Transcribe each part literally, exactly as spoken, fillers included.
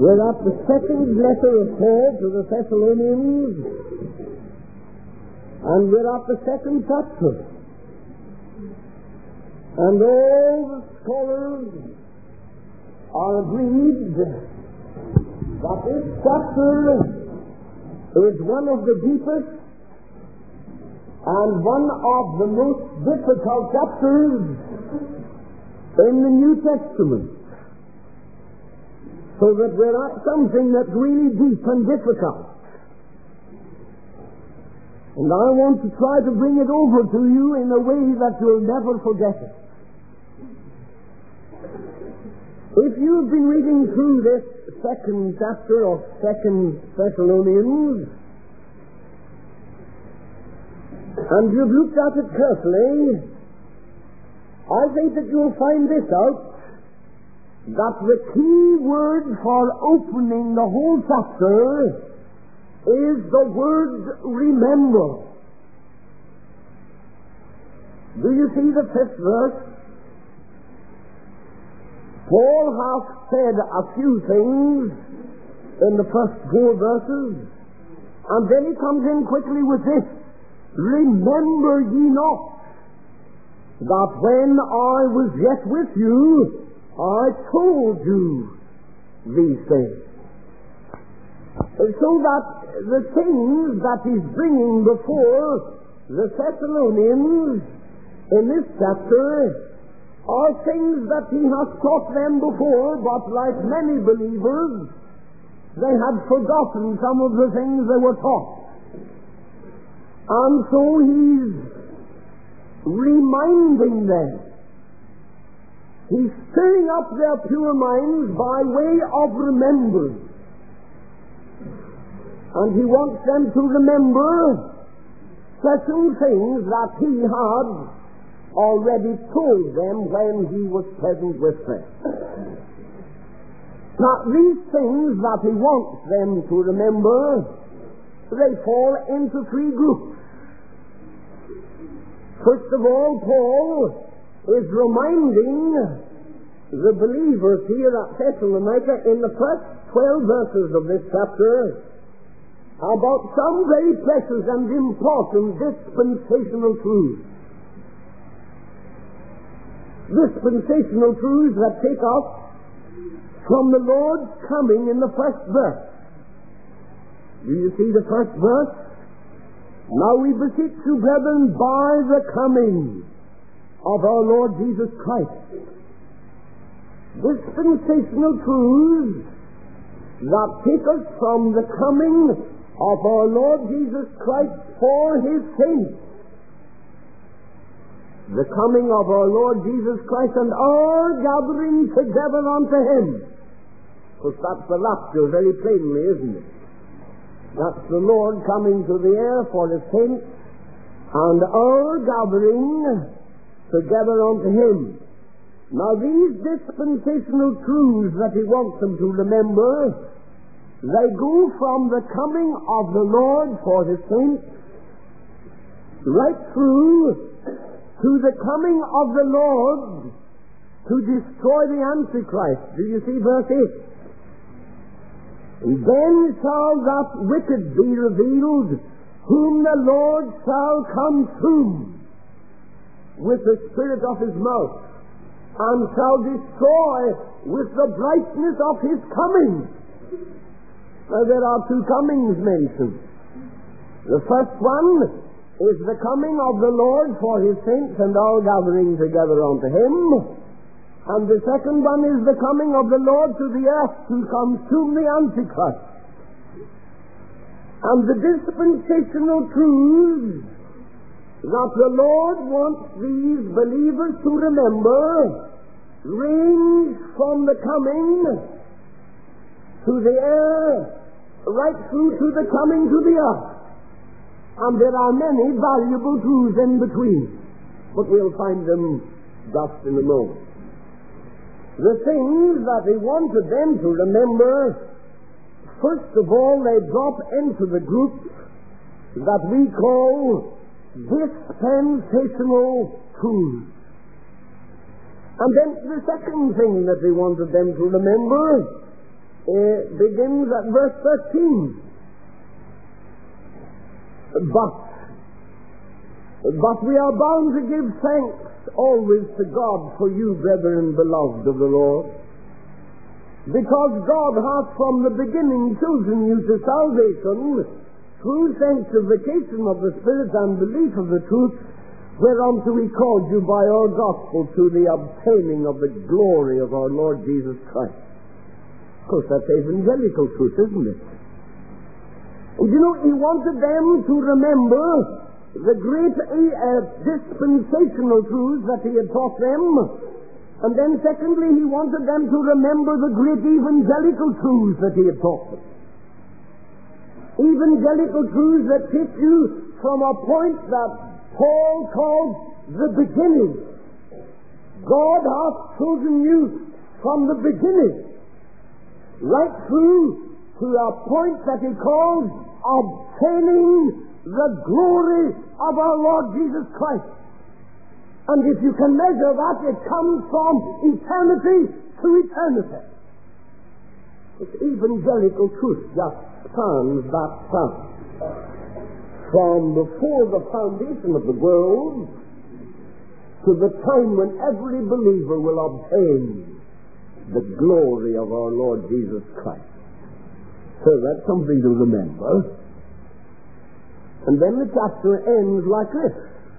We're at the second letter of Paul to the Thessalonians, and we're at the second chapter. And all the scholars are agreed that this chapter is one of the deepest and one of the most difficult chapters in the New Testament. So that we're at something that's really deep and difficult. And I want to try to bring it over to you in a way that you'll never forget it. If you've been reading through this second chapter of Second Thessalonians, and you've looked at it carefully, I think that you'll find this out, that the key word for opening the whole chapter is the word remember. Do you see the fifth verse? Paul has said a few things in the first four verses, and then he comes in quickly with this: remember ye not that when I was yet with you, I told you these things. So that the things that he's bringing before the Thessalonians in this chapter are things that he has taught them before, but like many believers, they had forgotten some of the things they were taught. And so he's reminding them. He's stirring up their pure minds by way of remembrance. And he wants them to remember certain things that he had already told them when he was present with them. Now, these things that he wants them to remember, they fall into three groups. First of all, Paul is reminding the believers here at Thessalonica in the first twelve verses of this chapter about some very precious and important dispensational truths. Dispensational truths that take us from the Lord's coming in the first verse. Do you see the first verse? Now we beseech you, brethren, by the coming of our Lord Jesus Christ. Dispensational truths that take us from the coming of our Lord Jesus Christ for His saints. The coming of our Lord Jesus Christ and our gathering together unto Him. Because that's the rapture very plainly, isn't it? That's the Lord coming to the air for His saints and our gathering together unto Him. Now these dispensational truths that he wants them to remember, they go from the coming of the Lord for His saints right through to the coming of the Lord to destroy the Antichrist. Do you see verse eight? And then shall that wicked be revealed, whom the Lord shall consume with the spirit of His mouth, and shall destroy with the brightness of His coming. Now there are two comings mentioned. The first one is the coming of the Lord for His saints and our gathering together unto Him. And the second one is the coming of the Lord to the earth to consume the Antichrist. And the dispensational truths that the Lord wants these believers to remember range from the coming to the air right through to the coming to the earth. And there are many valuable truths in between, but we'll find them just in a moment. The things that he wanted them to remember, first of all, they drop into the group that we call dispensational truths. And then the second thing that he wanted them to remember uh, begins at verse thirteen. But, but we are bound to give thanks always to God for you, brethren, beloved of the Lord, because God hath from the beginning chosen you to salvation through sanctification of the Spirit and belief of the truth, whereunto we called you by our gospel to the obtaining of the glory of our Lord Jesus Christ. Of course, that's evangelical truth, isn't it? And you know, he wanted them to remember the great uh, dispensational truths that he had taught them, and then secondly, he wanted them to remember the great evangelical truths that he had taught them. Evangelical truths that take you from a point that Paul called the beginning. God hath chosen you from the beginning, right through to a point that he calls obtaining the glory of our Lord Jesus Christ. And if you can measure that, it comes from eternity to eternity. It's evangelical truth just spans that span. From before the foundation of the world to the time when every believer will obtain the glory of our Lord Jesus Christ. So that's something to remember. And then the chapter ends like this.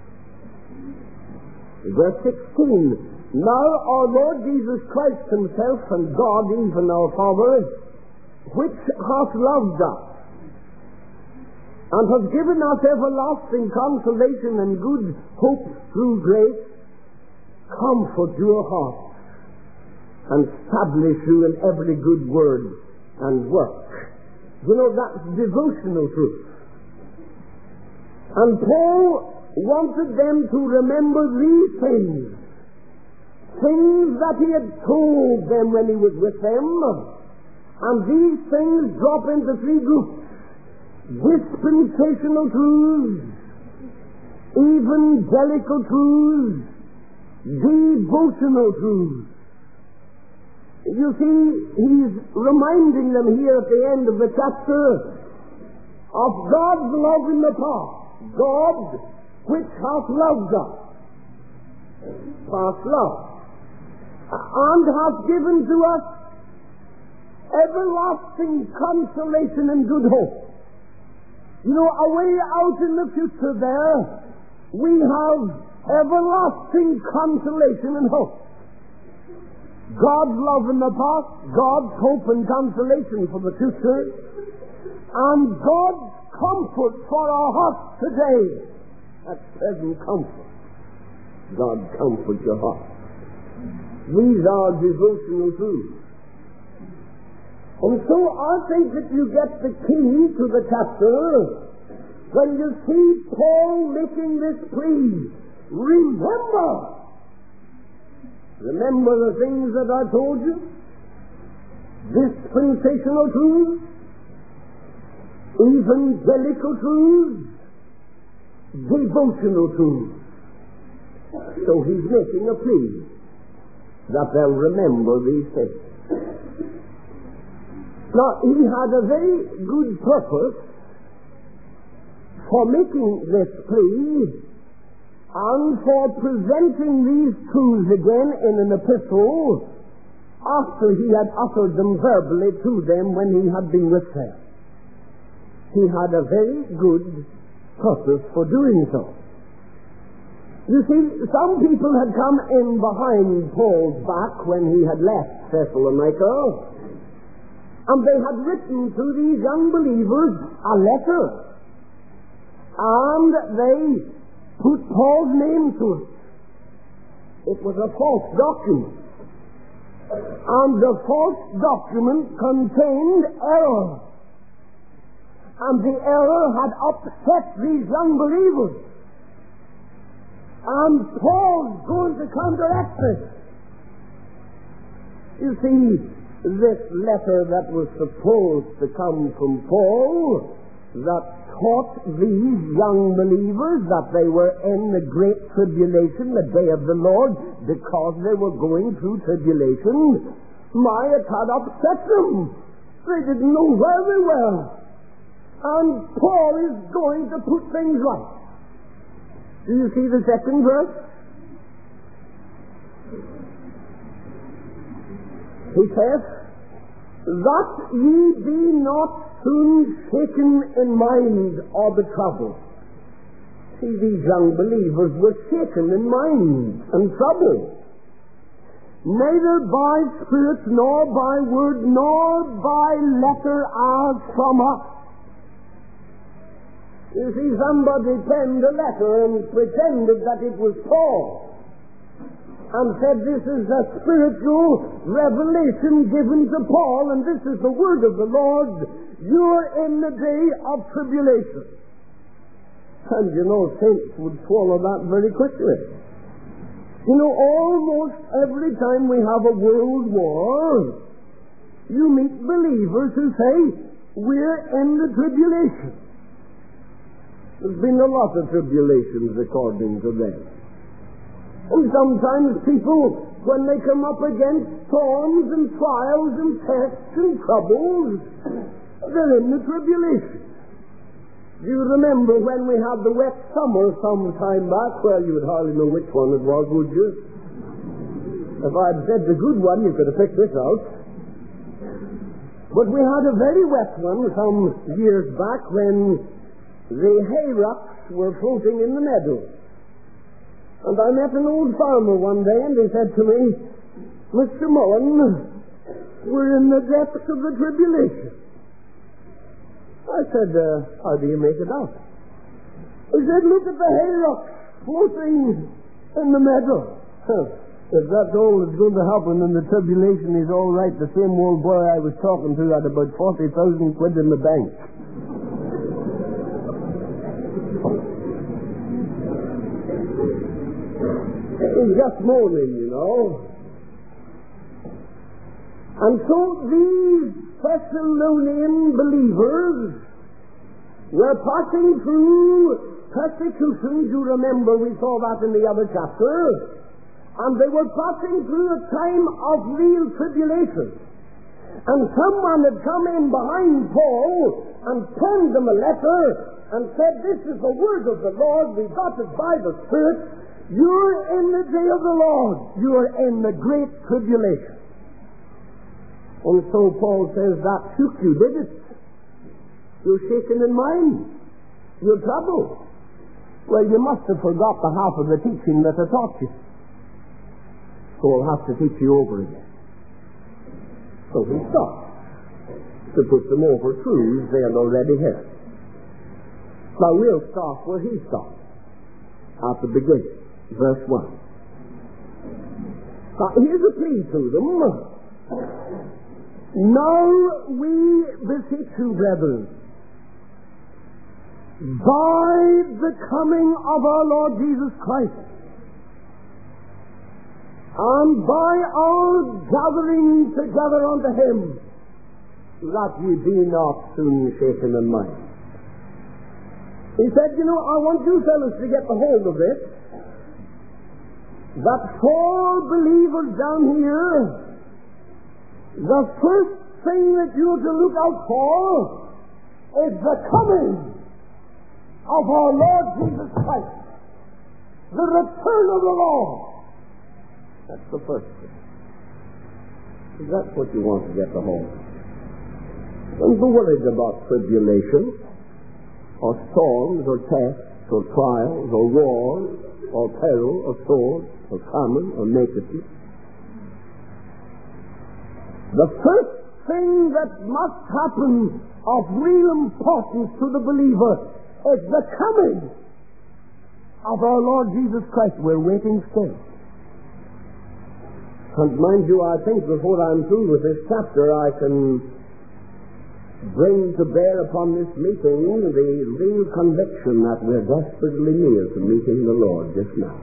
Verse sixteen. Now our Lord Jesus Christ himself and God, even our Father, which hath loved us, and hath given us everlasting consolation and good hope through grace, comfort your hearts, and establish you in every good word and work. You know, that's devotional truth. And Paul wanted them to remember these things, things that he had told them when he was with them, and these things drop into three groups: dispensational truths, evangelical truths, devotional truths. You see, he's reminding them here at the end of the chapter of God's love in the past. God, which hath loved us, past love, and hath given to us everlasting consolation and good hope. You know, away out in the future there, we have everlasting consolation and hope. God's love in the past, God's hope and consolation for the future, and God's comfort for our hearts today. That's present comfort. God comfort your heart. These are devotional truths. And so I think that you get the key to the chapter when you see Paul making this plea. Remember! Remember the things that I told you? Dispensational truths, evangelical truths, devotional truths. So he's making a plea that they'll remember these things. Now, he had a very good purpose for making this plea and for presenting these truths again in an epistle after he had uttered them verbally to them when he had been with them. He had a very good purpose for doing so. You see, some people had come in behind Paul's back when he had left Thessalonica, and they had written to these young believers a letter, and they put Paul's name to it. It was a false document, and the false document contained error, and the error had upset these young believers, and Paul's going to counteract this. You see, this letter that was supposed to come from Paul that taught these young believers that they were in the great tribulation, the day of the Lord, because they were going through tribulation, my, it had upset them. They didn't know where they were. And Paul is going to put things right. Do you see the second verse? He says, that ye be not soon shaken in mind of the trouble. See, these young believers were shaken in mind and troubled. Neither by spirit, nor by word, nor by letter as from us. You see, somebody penned a letter and pretended that it was Paul, and said this is a spiritual revelation given to Paul, and this is the word of the Lord. You're in the day of tribulation. And you know, saints would swallow that very quickly. You know, almost every time we have a world war, you meet believers who say, we're in the tribulation. There's been a lot of tribulations according to them. And sometimes people, when they come up against storms and trials and tests and troubles, they're in the tribulation. Do you remember when we had the wet summer some time back? Well, you would hardly know which one it was, would you? If I'd said the good one, you could have picked this out. But we had a very wet one some years back when the hay rocks were floating in the meadow. And I met an old farmer one day, and he said to me, Mister Mullen, we're in the depths of the tribulation. I said, uh, how do you make it out? He said, look at the hay rocks floating in the meadow. If that's all that's going to happen, then the tribulation is all right. The same old boy I was talking to had about forty thousand quid in the bank. He's just moaning, you know. And so these Thessalonian believers were passing through persecution. You remember we saw that in the other chapter. And they were passing through a time of real tribulation. And someone had come in behind Paul and penned them a letter and said, this is the word of the Lord. We got it by the Spirit. You're in the day of the Lord. You're in the great tribulation. And so Paul says, that shook you, did it? You're shaken in mind. You're troubled. Well, you must have forgot the half of the teaching that I taught you. So I'll have to teach you over again. So he stopped to put them over truths they had already heard. Now we'll stop where he stopped, at the beginning, verse one. Now here's a plea to them. Now we beseech you, brethren, by the coming of our Lord Jesus Christ, and by our gathering together unto him, that ye be not soon shaken in mind. He said, you know, I want you fellows to get the hold of this, that for believers down here, the first thing that you're to look out for is the coming of our Lord Jesus Christ, the return of the Lord. That's the first thing. That's what you want to get the hold of. Don't be worried about tribulation, or storms, or tests, or trials, or wars, or peril, or sword, or famine, or nakedness. The first thing that must happen of real importance to the believer is the coming of our Lord Jesus Christ. We're waiting still. And mind you, I think before I'm through with this chapter, I can bring to bear upon this meeting the real conviction that we're desperately near to meeting the Lord just now.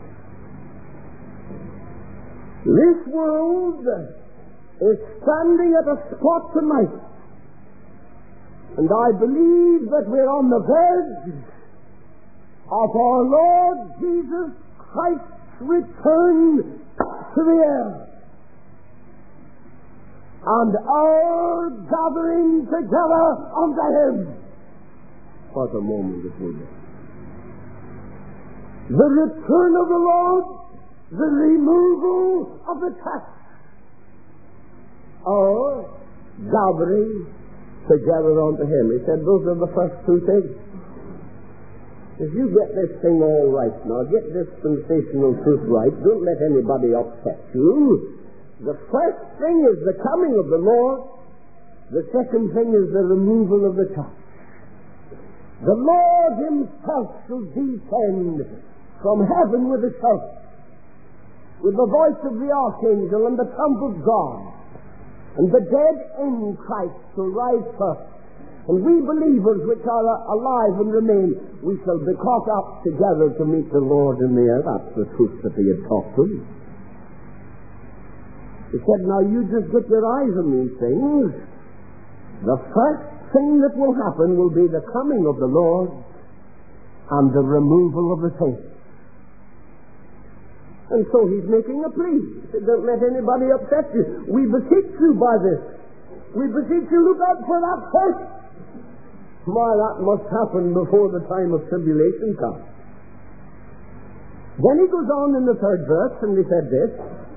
This world is standing at a spot tonight, and I believe that we're on the verge of our Lord Jesus Christ's return to the earth. and our gathering together unto him. What a moment it will be. The return of the Lord, the removal of the tax, our gathering together unto him. He said those are the first two things. If you get this thing all right now, get this sensational truth right, don't let anybody upset you. The first thing is the coming of the Lord. The second thing is the removal of the tax. The Lord himself shall descend from heaven with a shout, with the voice of the archangel and the trump of God, and the dead in Christ shall rise first, and we believers which are alive and remain, we shall be caught up together to meet the Lord in the air. That's the truth that he had taught them. He said, now you just get your eyes on these things. The first thing that will happen will be the coming of the Lord and the removal of the saints. And so he's making a plea. He said, don't let anybody upset you. We beseech you by this. We beseech you, look out for that first. My, that must happen before the time of tribulation comes. Then he goes on in the third verse, and he said this,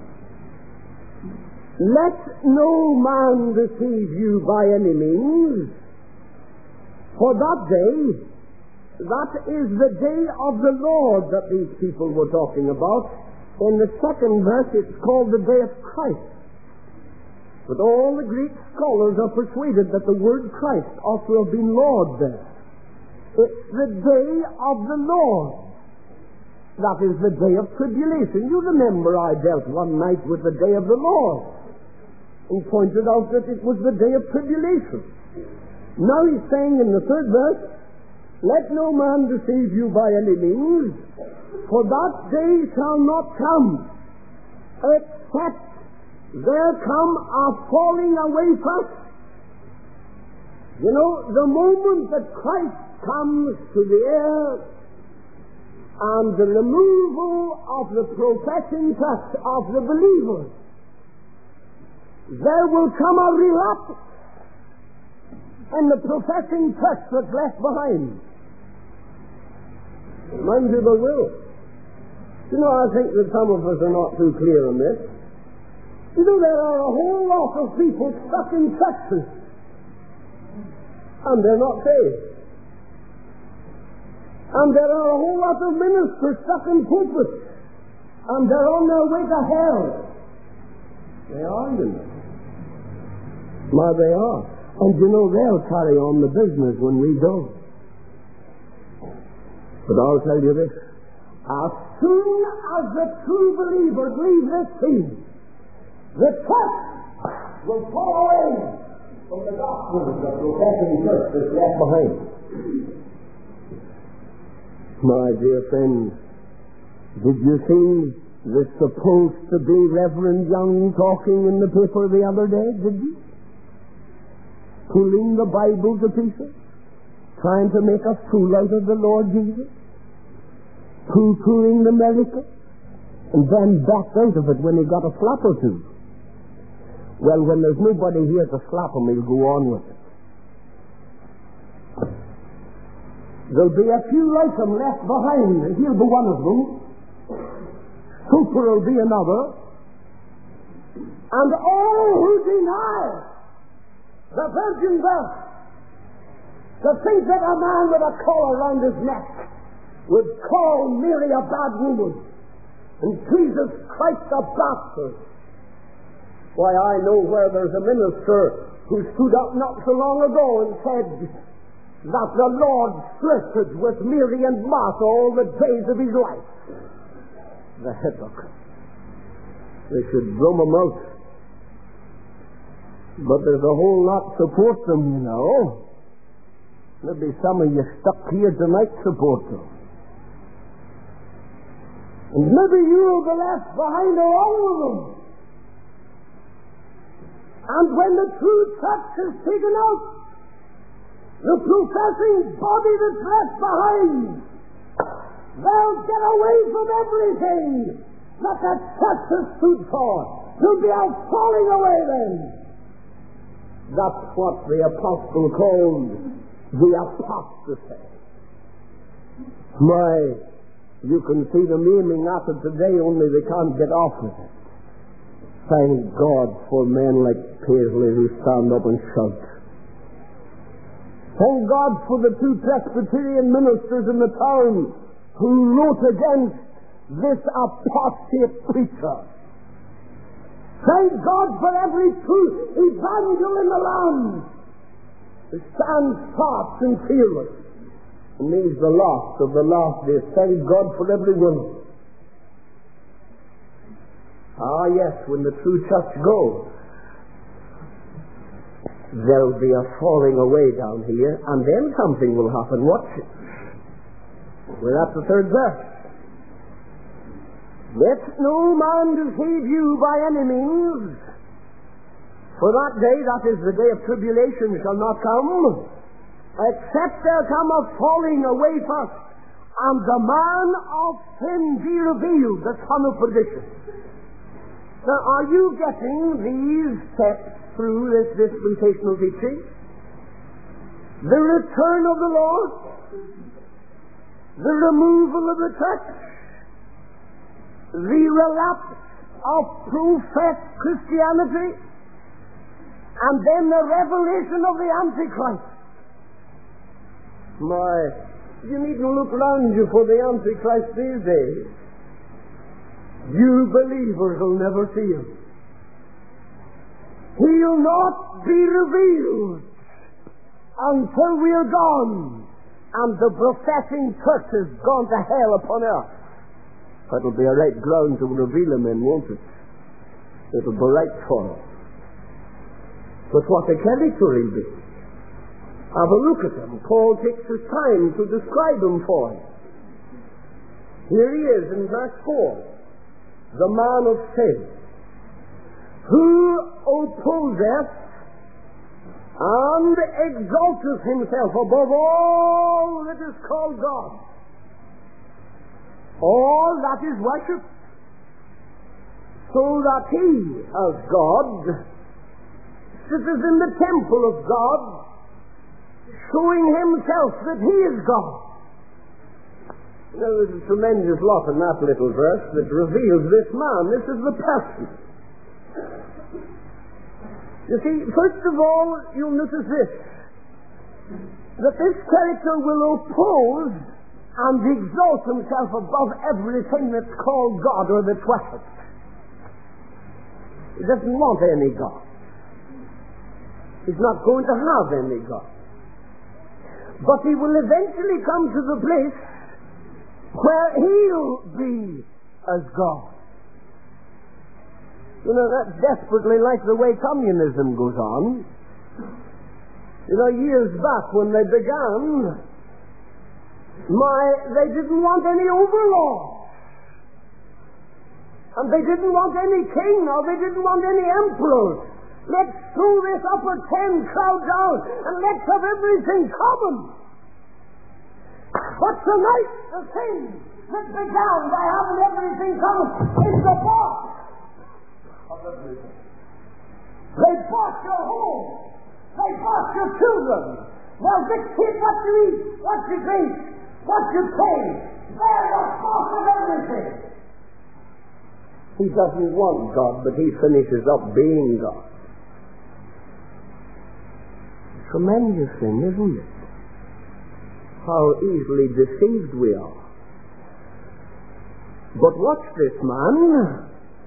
let no man deceive you by any means, for that day, that is the day of the Lord that these people were talking about. In the second verse, it's called the day of Christ. But all the Greek scholars are persuaded that the word Christ ought to have been Lord there. It's the day of the Lord. That is the day of tribulation. You remember I dealt one night with the day of the Lord and pointed out that it was the day of tribulation. Now he's saying in the third verse, let no man deceive you by any means, for that day shall not come, except there come a falling away first. You know, the moment that Christ comes to the air and the removal of the professing church of the believers, there will come a relapse in the professing church that's left behind. Mind you, there will. You know, I think that some of us are not too clear on this. You know, there are a whole lot of people stuck in churches, and they're not saved. And there are a whole lot of ministers stuck in pulpits, and they're on their way to hell. They are, you know. Why, they are. And you know, they'll carry on the business when we don't. But I'll tell you this, as soon as the true believers leave this scene, the church will fall away from the gospel of the professing church that's left behind. My dear friends, did you see the supposed to be Reverend Young talking in the paper the other day, did you? Pulling the Bible to pieces, trying to make a fool out of the Lord Jesus, poo-pooing the miracle, and then backed out of it when he got a slap or two. Well, when there's nobody here to slap him, he'll go on with it. There'll be a few like him left behind, and he'll be one of them. Super will be another. And all who deny the virgin birth, to think that a man with a collar around his neck would call Mary a bad woman and Jesus Christ a bastard. Why, I know where there's a minister who stood up not so long ago and said that the Lord flirted with Mary and Martha all the days of his life. The hypocrite. They should drum him out. But there's a whole lot support them, you know. Maybe some of you stuck here tonight support them. And maybe you'll be left behind all of them. And when the true church is taken out, the professing body that's left behind, they'll get away from everything that the church has stood for. There'll be a falling away then. That's what the apostle called the apostasy. My, you can see them aiming at it today, only they can't get off with it. Thank God for men like Paisley who stand up and shout. Thank God for the two Presbyterian ministers in the town who wrote against this apostate preacher. Thank God for every true evangel in the land who stands fast and fearless and means the lost of the last days. Thank God for every one. Ah, yes, when the true church goes, there'll be a falling away down here, and then something will happen. Watch it. We're at the third verse. Let no man deceive you by any means, for that day, that is the day of tribulation, shall not come, except there come a falling away first, and the man of sin be revealed, the son of perdition. Now, are you getting these steps through this dispensational teaching? The return of the Lord, the removal of the church, the relapse of professed Christianity, and then the revelation of the Antichrist. My, you needn't look round you for the Antichrist these days. You believers will never see him. He'll not be revealed until we're gone and the professing church has gone to hell upon earth. That'll be a right ground to reveal him in, won't it? It'll be right for us. But what a character he'll be. Have a look at him. Paul takes his time to describe him for us. Here he is in verse four. The man of sin, who opposeth and exalteth himself above all that is called God, all that is worshipped, so that he, as God, sitteth in the temple of God, showing himself that he is God. Now, there's a tremendous lot in that little verse that reveals this man. This is the person. You see, first of all, you'll notice this, that this character will oppose and exalt himself above everything that's called God or that's worshipped. He doesn't want any God. He's not going to have any God. But he will eventually come to the place where he'll be as God. You know, that's desperately like the way communism goes on. You know, years back when they began, my, they didn't want any overlords. And they didn't want any king, or they didn't want any emperors. Let's throw this upper ten crowd down, and let's have everything common. But tonight, the thing that began by having everything common is the boss. They bought your home. They bought your children. They'll dictate what you eat, what you drink, what you pay. They're the boss of everything. He doesn't want God, but he finishes up being God. Tremendous thing, isn't it? How easily deceived we are. But watch this man.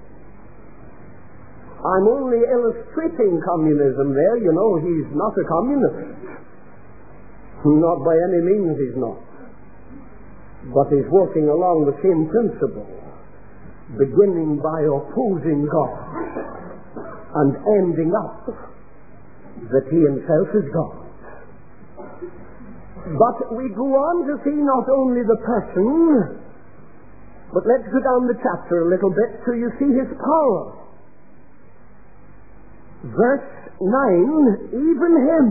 I'm only illustrating communism there. You know, he's not a communist. Not by any means he's not. But he's working along the same principle, beginning by opposing God and ending up that he himself is God. But we go on to see not only the person, but let's go down the chapter a little bit till you see his power. Verse nine, even him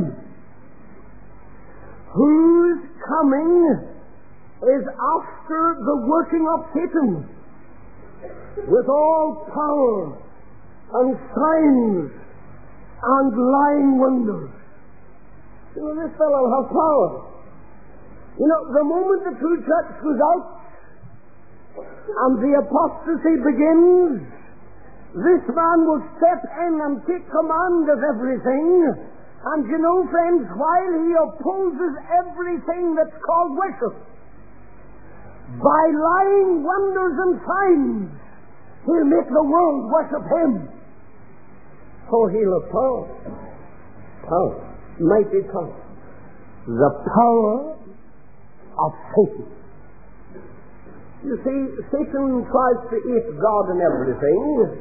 whose coming is after the working of Satan, with all power and signs and lying wonders. You know, this fellow will have power. You know, the moment the true church goes out and the apostasy begins, this man will step in and take command of everything. And you know, friends, while he opposes everything that's called worship, by lying wonders and signs, he'll make the world worship him. So he'll have power. Power. Mighty power. The power of Satan. You see, Satan tries to eat God in everything.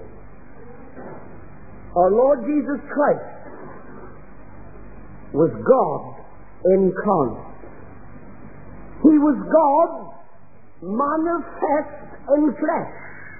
Our Lord Jesus Christ was God incarnate. He was God manifest in flesh.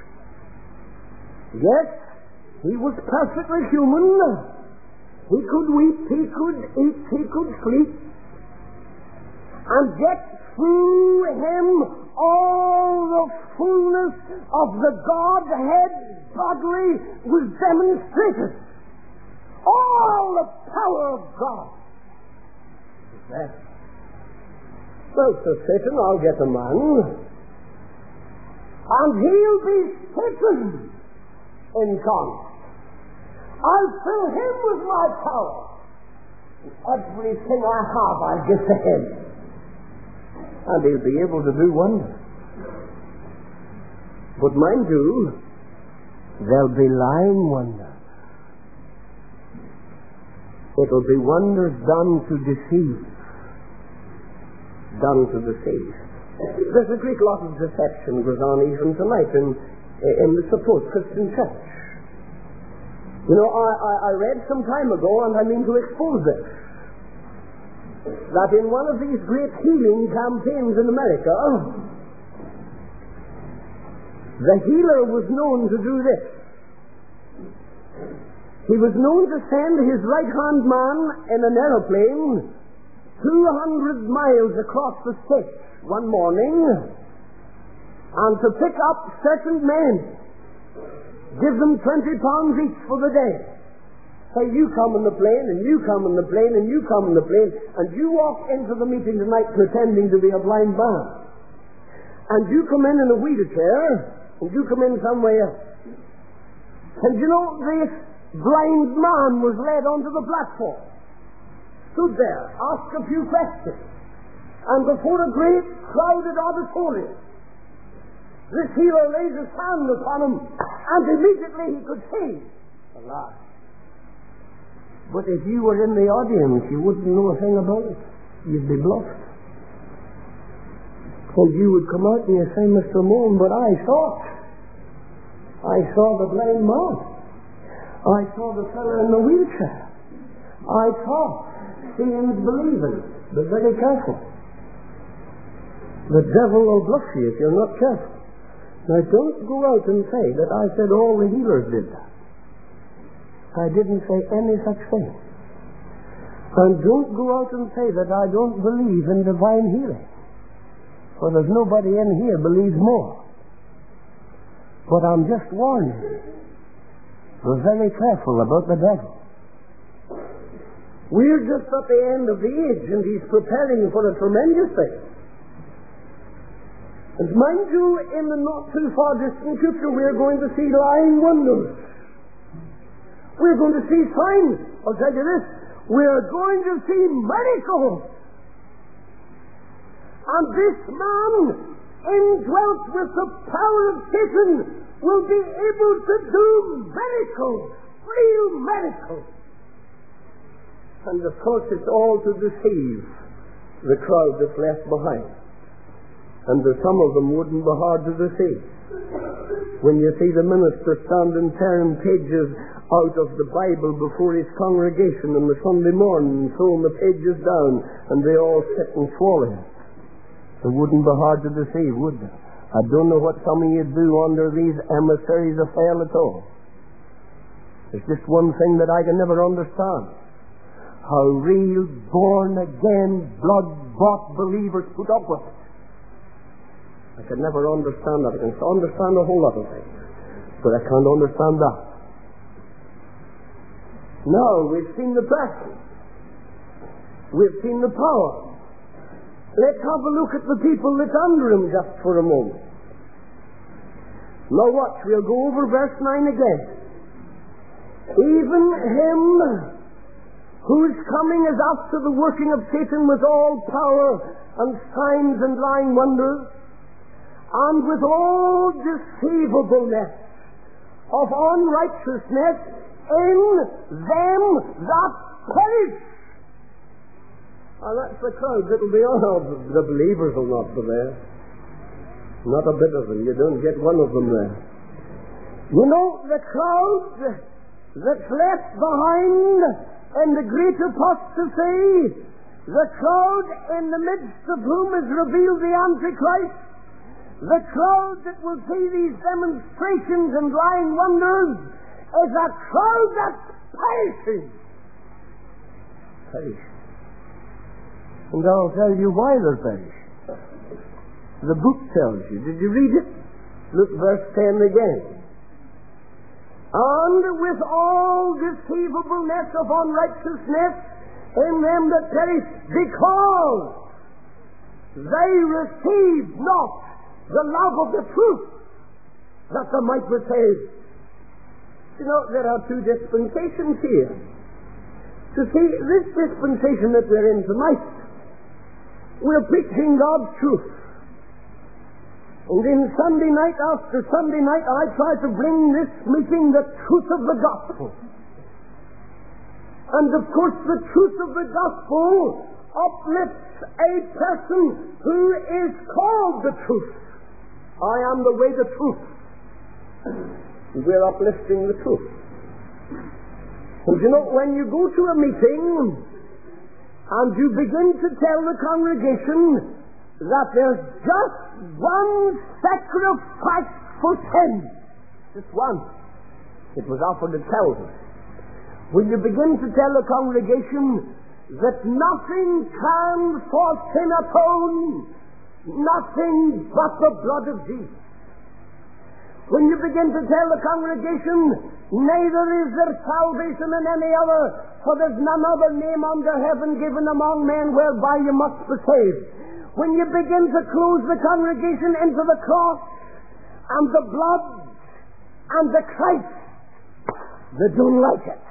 Yes, he was perfectly human. He could weep, he could eat, he could sleep. And yet through him all the fullness of the Godhead bodily was demonstrated. All the power of God is there. Well, says Satan, I'll get a man, and he'll be Satan incarnate. I'll fill him with my power. Everything I have, I'll give to him. And he'll be able to do wonders. But mind you, there'll be lying wonders. It'll be wonders done to deceive. Done to deceive. There's a great lot of deception goes on even tonight in, in the supposed Christian church. You know, I, I, I read some time ago, and I mean to expose this, that in one of these great healing campaigns in America, the healer was known to do this. He was known to send his right-hand man in an aeroplane two hundred miles across the state one morning and to pick up certain men, give them twenty pounds each for the day. Say, you come in the plane, and you come in the plane, and you come in the plane, and you walk into the meeting tonight pretending to be a blind man. And you come in in a wheelchair, and you come in somewhere else. And you know, this blind man was led onto the platform, stood there, asked a few questions, and before a great crowded auditorium, this healer lays his hand upon him, and immediately he could see. Alas. But if you were in the audience, you wouldn't know a thing about it. You'd be bluffed. And you would come out and you say, Mister Moon, but I saw it. I saw the blind man. I saw the fellow in the wheelchair. I saw. Seeing is believing. Be very careful. The devil will bluff you if you're not careful. Now, don't go out and say that I said all the healers did that. I didn't say any such thing. And don't go out and say that I don't believe in divine healing. For there's nobody in here believes more. But I'm just warning you. Be very careful about the devil. We're just at the end of the age, and he's preparing for a tremendous thing. And mind you, in the not too far distant future, we're going to see lying wonders. We're going to see signs. I'll tell you this, we're going to see miracles. And this man, indwelt with the power of Satan, will be able to do miracles, real miracles. And of course it's all to deceive the crowd that's left behind. And the, some of them wouldn't be hard to deceive. When you see the minister standing tearing pages out of the Bible before his congregation on the Sunday morning, throwing the pages down, and they all sit and swallow it. It wouldn't be hard to deceive, would it? I don't know what some of you do under these emissaries of hell at all. There's just one thing that I can never understand. How real, born-again, blood-bought believers put up with it. I can never understand that. I can understand a whole lot of things, but I can't understand that. No, we've seen the person. We've seen the power. Let's have a look at the people that's under him just for a moment. Now watch, we'll go over verse nine again. Even him whose coming is after the working of Satan with all power and signs and lying wonders, and with all deceivableness of unrighteousness in them that perish. And that's the crowd that'll be all. The believers will not be there. Not a bit of them. You don't get one of them there. You know, the crowd that's left behind in the great apostasy, the crowd in the midst of whom is revealed the Antichrist, the crowd that will see these demonstrations and lying wonders, is a crowd that's perishing. Perish. And I'll tell you why they're perished. The book tells you. Did you read it? Look verse ten again. And with all deceivableness of unrighteousness in them that perish, because they received not the love of the truth, that they might be saved. You know, there are two dispensations here. To see, this dispensation that we're in tonight, we're preaching God's truth. And in Sunday night after Sunday night, I try to bring this meeting the truth of the gospel. And of course, the truth of the gospel uplifts a person who is called the truth. I am the way, the truth. We're uplifting the truth. And you know, when you go to a meeting and you begin to tell the congregation that there's just one sacrifice for sin, just one, it was offered at Calvary. When you begin to tell the congregation that nothing can for sin atone, nothing but the blood of Jesus. When you begin to tell the congregation, neither is there salvation in any other, for there's none other name under heaven given among men whereby you must be saved. When you begin to close the congregation into the cross and the blood and the Christ, they don't like it.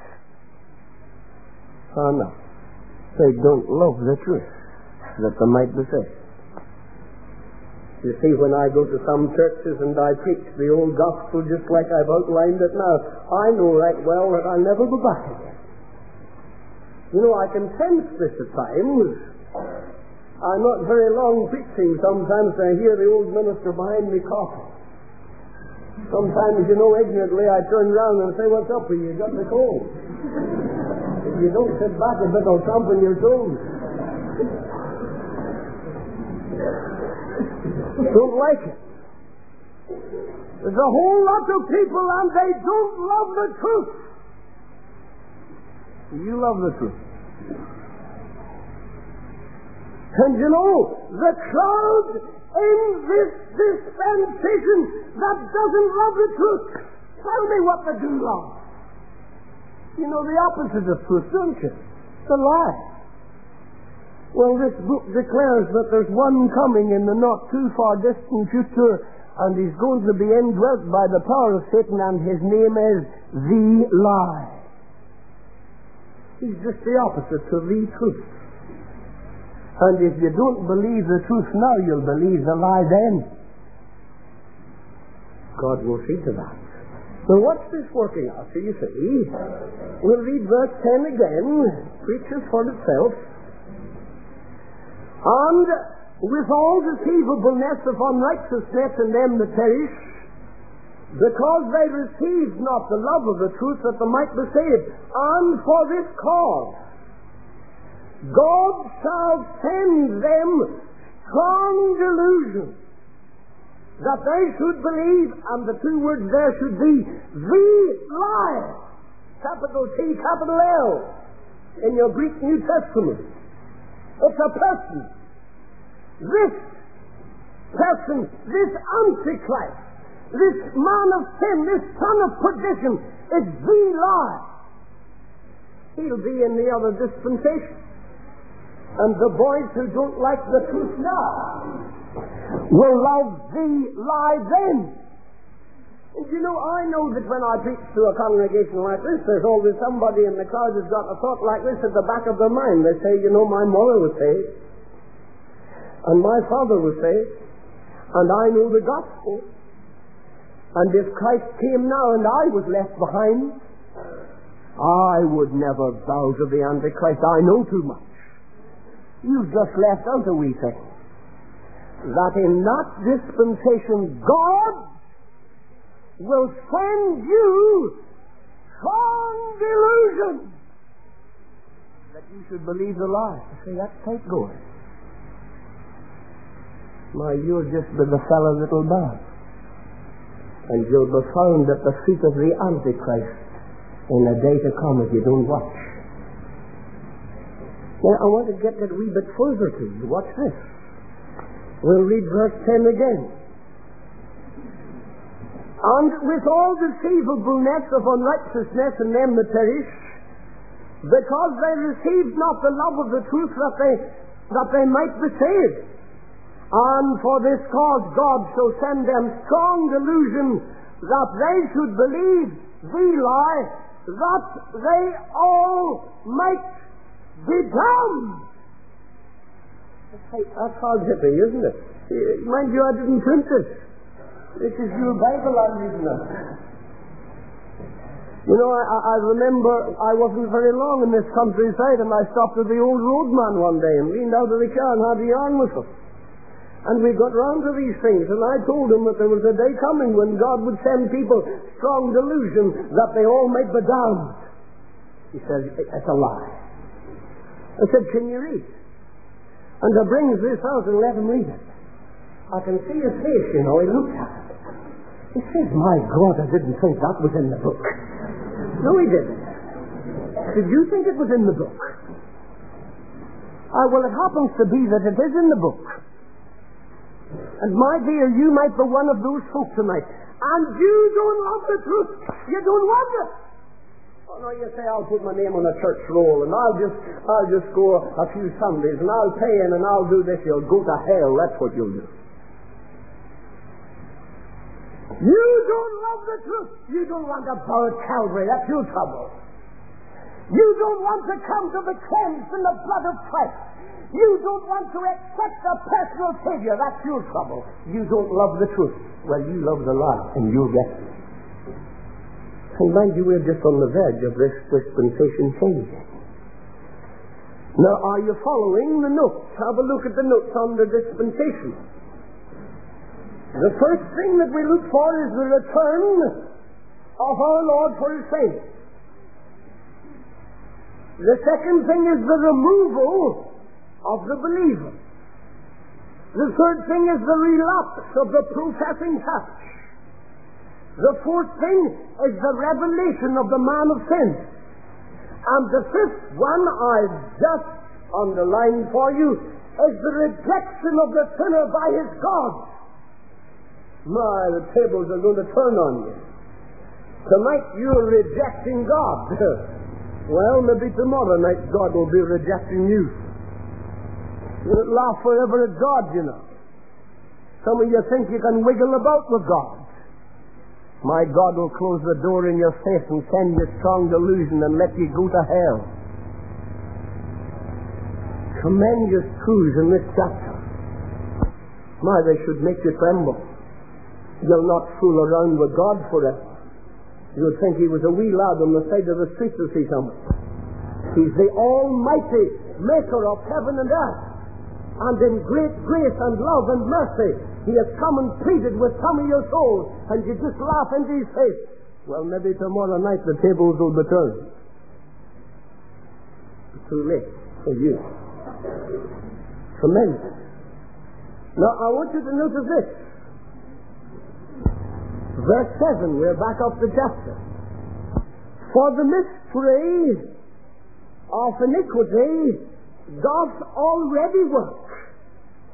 Oh no, they don't love the truth, that they might be saved. You see, when I go to some churches and I preach the old gospel just like I've outlined it now, I know right well that I'll never go back again. You know, I can sense this at times. I'm not very long preaching. Sometimes I hear the old minister behind me coughing. Sometimes, you know, ignorantly I turn around and say, "What's up with you? You got the cold." If you don't sit back a bit, I'll stomp on your toes. Don't like it. There's a whole lot of people and they don't love the truth. You love the truth. And you know, the crowd in this dispensation that doesn't love the truth, tell me what they do love. You know the opposite of truth, don't you? The lie. Well, this book declares that there's one coming in the not too far distant future, and he's going to be indwelt by the power of Satan, and his name is the lie. He's just the opposite to the truth. And if you don't believe the truth now, you'll believe the lie then. God will see to that. So what's this working out? So you see, we'll read verse ten again. Preaches for itself. And with all deceivableness of unrighteousness in them that perish, because they received not the love of the truth that they might be saved. And for this cause, God shall send them strong delusion, that they should believe, and the two words there should be, the lie, capital T, capital L, in your Greek New Testament. It's a person. This person, this Antichrist, this man of sin, this son of perdition, is the lie. he'll be in the other dispensation. And the boys who don't like the truth now will love the lie then. And you know, I know that when I preach to a congregation like this, there's always somebody in the crowd who's got a thought like this at the back of their mind. They say, you know, my mother was saved, and my father was saved, and I know the gospel. And if Christ came now and I was left behind, I would never bow to the Antichrist. I know too much. You've just left out a wee thing. That in that dispensation, God will send you strong delusion that you should believe the lie. You say, that's tight going. My, you're just the fellow little bad. And you'll be found at the feet of the Antichrist in a day to come if you don't watch. Now, I want to get that a wee bit further to you. Watch this. We'll read verse ten again. And with all deceivableness of unrighteousness in them that perish, because they received not the love of the truth that they, that they might be saved. And for this cause God shall send them strong delusion that they should believe the lie, that they all might be damned. That's hard hippie, isn't it? Mind you, I didn't print this. This is your Bible I'm reading now. You know, I, I remember I wasn't very long in this countryside, and I stopped with the old roadman one day and leaned out of the car and had a yarn with him. And we got round to these things, and I told him that there was a day coming when God would send people strong delusion that they all might be damned. He said, it's a lie. I said, can you read? And I brings this out and let him read it. I can see his face, you know, he looked at it. He says, my God, I didn't think that was in the book. No, he didn't. Did you think it was in the book? Ah, well, it happens to be that it is in the book. And my dear, you might be one of those folk tonight. And you don't love the truth. You don't want it. Oh, no, you say, I'll put my name on a church roll, and I'll just, I'll just go a few Sundays, and I'll pay in, and I'll do this. You'll go to hell. That's what you'll do. You don't love the truth. You don't want to bow at Calvary. That's your trouble. You don't want to come to be cleansed in the blood of Christ. You don't want to accept a personal Savior. That's your trouble. You don't love the truth. Well, you love the lie, and you'll get it. And mind you, we're just on the verge of this dispensation changing. Now, are you following the notes? Have a look at the notes on the dispensation. The first thing that we look for is the return of our Lord for His saints. The second thing is the removal of the believer. The third thing is the relapse of the professing touch. The fourth thing is the revelation of the man of sin. And the fifth one I've just underlined for you is the rejection of the sinner by his God. My, the tables are going to turn on you. Tonight you're rejecting God. Well, maybe tomorrow night God will be rejecting you. You don't laugh forever at God, you know. Some of you think you can wiggle about with God. My God will close the door in your face and send you strong delusion and let you go to hell. Tremendous truths in this chapter. My, they should make you tremble. You'll not fool around with God forever. You would think He was a wee lad on the side of the street to see something. He's the almighty maker of heaven and earth. And in great grace and love and mercy, He has come and pleaded with some of your souls, and you just laugh into His face. Well, maybe tomorrow night the tables will be turned. It's too late for you. Tremendous. Now, I want you to notice this. Verse seven, we're back up the chapter. For the mystery of iniquity doth already work.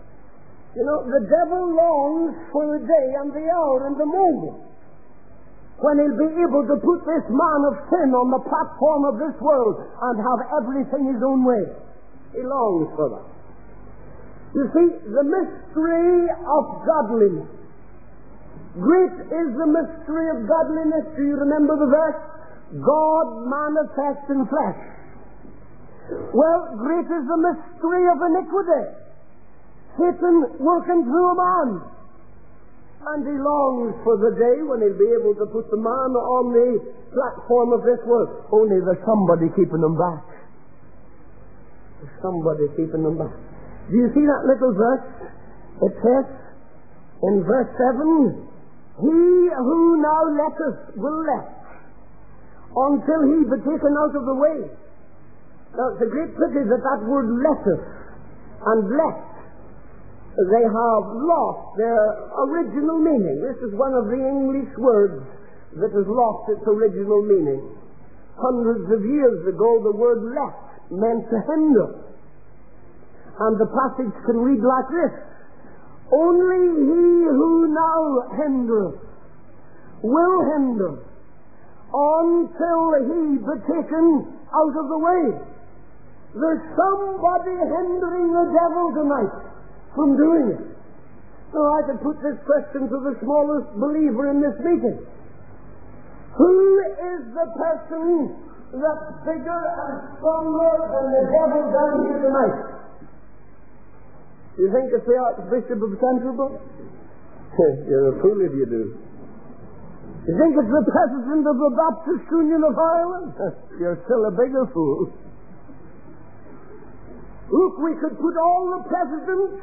You know, the devil longs for the day and the hour and the moment when he'll be able to put this man of sin on the platform of this world and have everything his own way. He longs for that. You see, the mystery of godliness. Great is the mystery of godliness. Do you remember the verse? God manifest in flesh. Well, great is the mystery of iniquity. Satan working through a man. And he longs for the day when he'll be able to put the man on the platform of this world. Only there's somebody keeping him back. There's somebody keeping him back. Do you see that little verse? It says in verse seven, He who now letteth will let, until he be taken out of the way. Now, it's a great pity that that word letteth and let, they have lost their original meaning. This is one of the English words that has lost its original meaning. Hundreds of years ago, the word let meant to hinder. And the passage can read like this: Only he who now hindereth will hinder until he be taken out of the way. There's somebody hindering the devil tonight from doing it. So I could put this question to the smallest believer in this meeting. Who is the person that's bigger and stronger than the devil down here tonight? You think it's the Archbishop of Canterbury? You're a fool if you do. You think it's the President of the Baptist Union of Ireland? You're still a bigger fool. Look, we could put all the presidents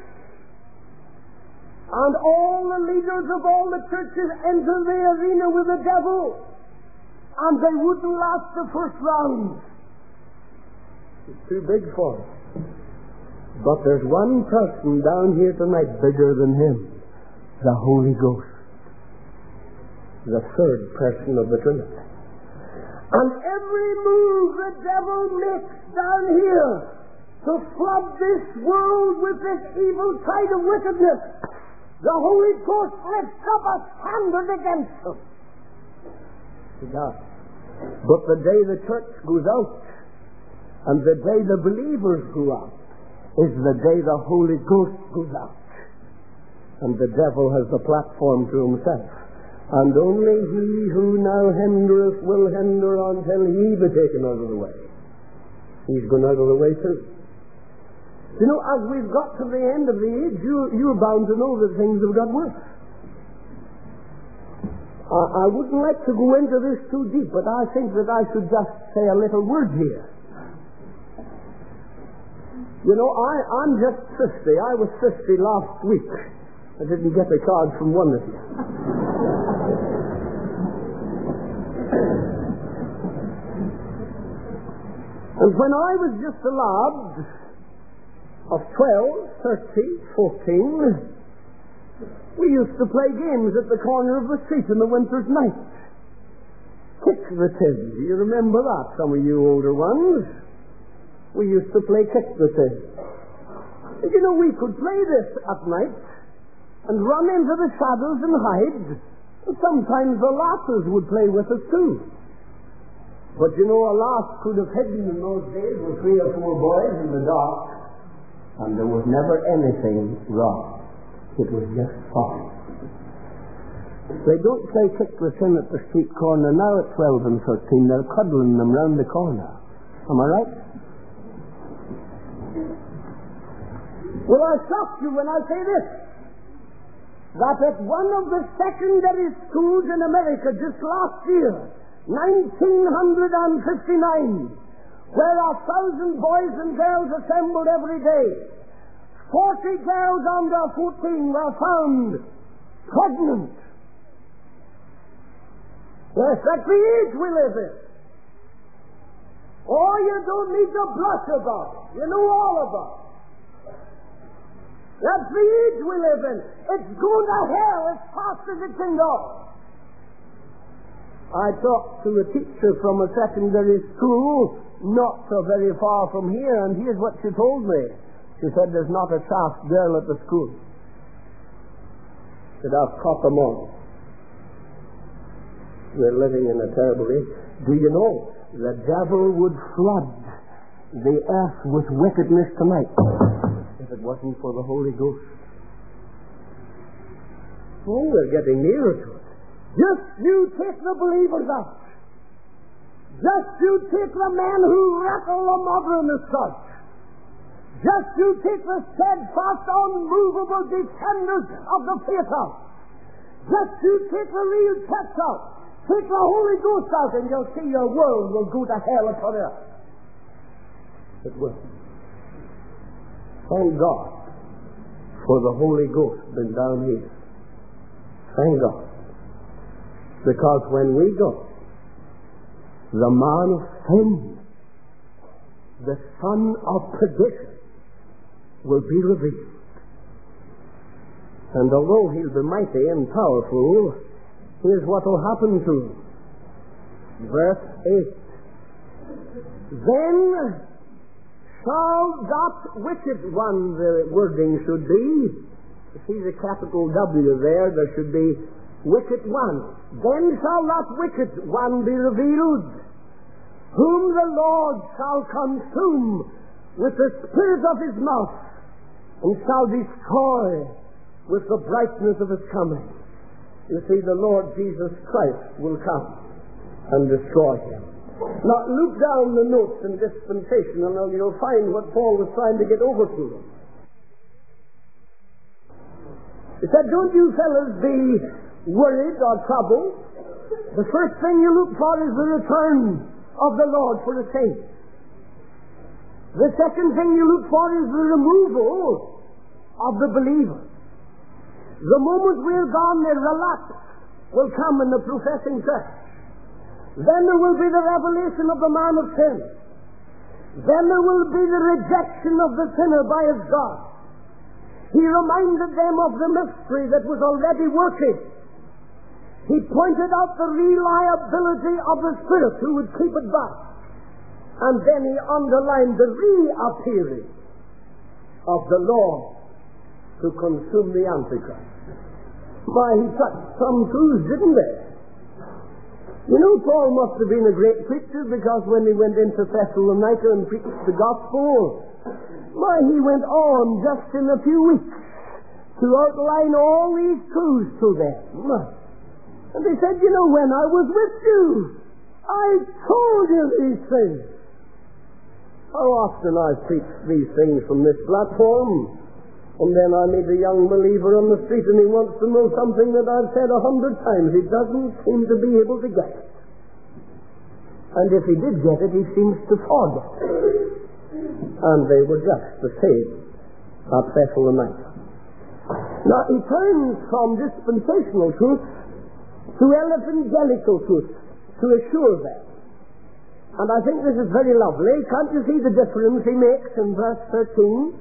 and all the leaders of all the churches into the arena with the devil, and they wouldn't last the first round. It's too big for us. But there's one person down here tonight bigger than him, the Holy Ghost, the third person of the Trinity. And every move the devil makes down here to flood this world with this evil tide of wickedness, the Holy Ghost lifts up a standard against them. He does. But the day the church goes out, and the day the believers go out, is the day the Holy Ghost goes out. And the devil has the platform to himself. And only he who now hindereth will hinder until he be taken out of the way. He's gone out of the way too. You know, as we've got to the end of the age, you, you're bound to know that things have got worse. I, I wouldn't like to go into this too deep, but I think that I should just say a little word here. You know, I, I'm just fifty. I was fifty last week. I didn't get a card from one of you. And when I was just a lad of twelve, thirteen, fourteen, we used to play games at the corner of the street in the winter's night. Kick the tin. Do you remember that, some of you older ones? We used to play kick the tin. And you know, we could play this at night and run into the shadows and hide. And sometimes the lasses would play with us too. But you know, a lass could have hidden in those days with three or four boys in the dark, and there was never anything wrong. It was just fun. They don't play kick the tin at the street corner now at twelve and thirteen. They're cuddling them round the corner. Am I right? Will I shock you when I say this? That at one of the secondary schools in America just last year, nineteen fifty-nine, where a thousand boys and girls assembled every day, forty girls under fourteen were found pregnant. Yes, that's the age we live in. Oh, you don't need to blush about it. You know all about it. That's the age we live in. It's going to hell as fast as it can go. I talked to a teacher from a secondary school not so very far from here, and here's what she told me. She said there's not a chaste girl at the school. She said, I've caught them all. We're living in a terrible age. Do you know, the devil would flood the earth with wickedness tonight if it wasn't for the Holy Ghost. Oh, we're getting nearer to it. Just you take the believers out. Just you take the men who rattle the mother in the church. Just you take the steadfast, unmovable defenders of the faith out. Just you take the real church out. Take the Holy Ghost out and you'll see your world will go to hell forever. It will. Thank God for the Holy Ghost been down here. Thank God. Because when we go, the man of sin, the son of perdition, will be revealed. And although he'll be mighty and powerful, here's what will happen to him. Verse eight. Then shall that wicked one, the wording should be, you see the capital W there, there should be wicked one. Then shall that wicked one be revealed, whom the Lord shall consume with the spirit of his mouth, and shall destroy with the brightness of his coming. You see, the Lord Jesus Christ will come and destroy him. Now, look down the notes in dispensation, and you'll find what Paul was trying to get over to them. He said, don't you fellas be worried or troubled. The first thing you look for is the return of the Lord for the saints. The second thing you look for is the removal of the believer. The moment we're gone, the relapse will come in the professing church. Then there will be the revelation of the man of sin. Then there will be the rejection of the sinner by his God. He reminded them of the mystery that was already working. He pointed out the reliability of the Spirit who would keep it back. And then he underlined the reappearing of the Lord to consume the Antichrist. Why, he touched some truths, didn't they? You know, Paul must have been a great preacher, because when he went into Thessalonica and preached the gospel, why, he went on just in a few weeks to outline all these truths to them. And they said, you know, when I was with you, I told you these things. How often I've preached these things from this platform, and then I meet a young believer on the street and he wants to know something that I've said a hundred times. He doesn't seem to be able to get it. And if he did get it, he seems to forget it. And they were just the same at Thessalonica. Now he turns from dispensational truth to evangelical truth to assure them. And I think this is very lovely. Can't you see the difference he makes in verse thirteen?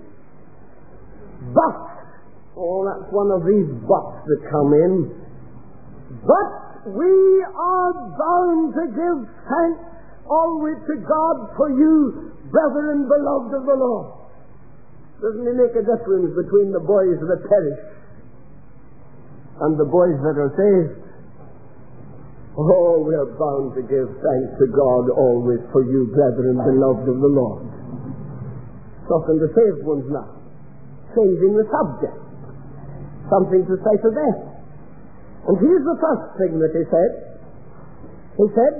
But, oh, that's one of these buts that come in. But we are bound to give thanks always to God for you, brethren beloved of the Lord. Doesn't it make a difference between the boys that perish and the boys that are saved? Oh, we're bound to give thanks to God always for you, brethren beloved of the Lord. Talking to saved ones now. Changing the subject. Something to say to them. And here's the first thing that he said. He said,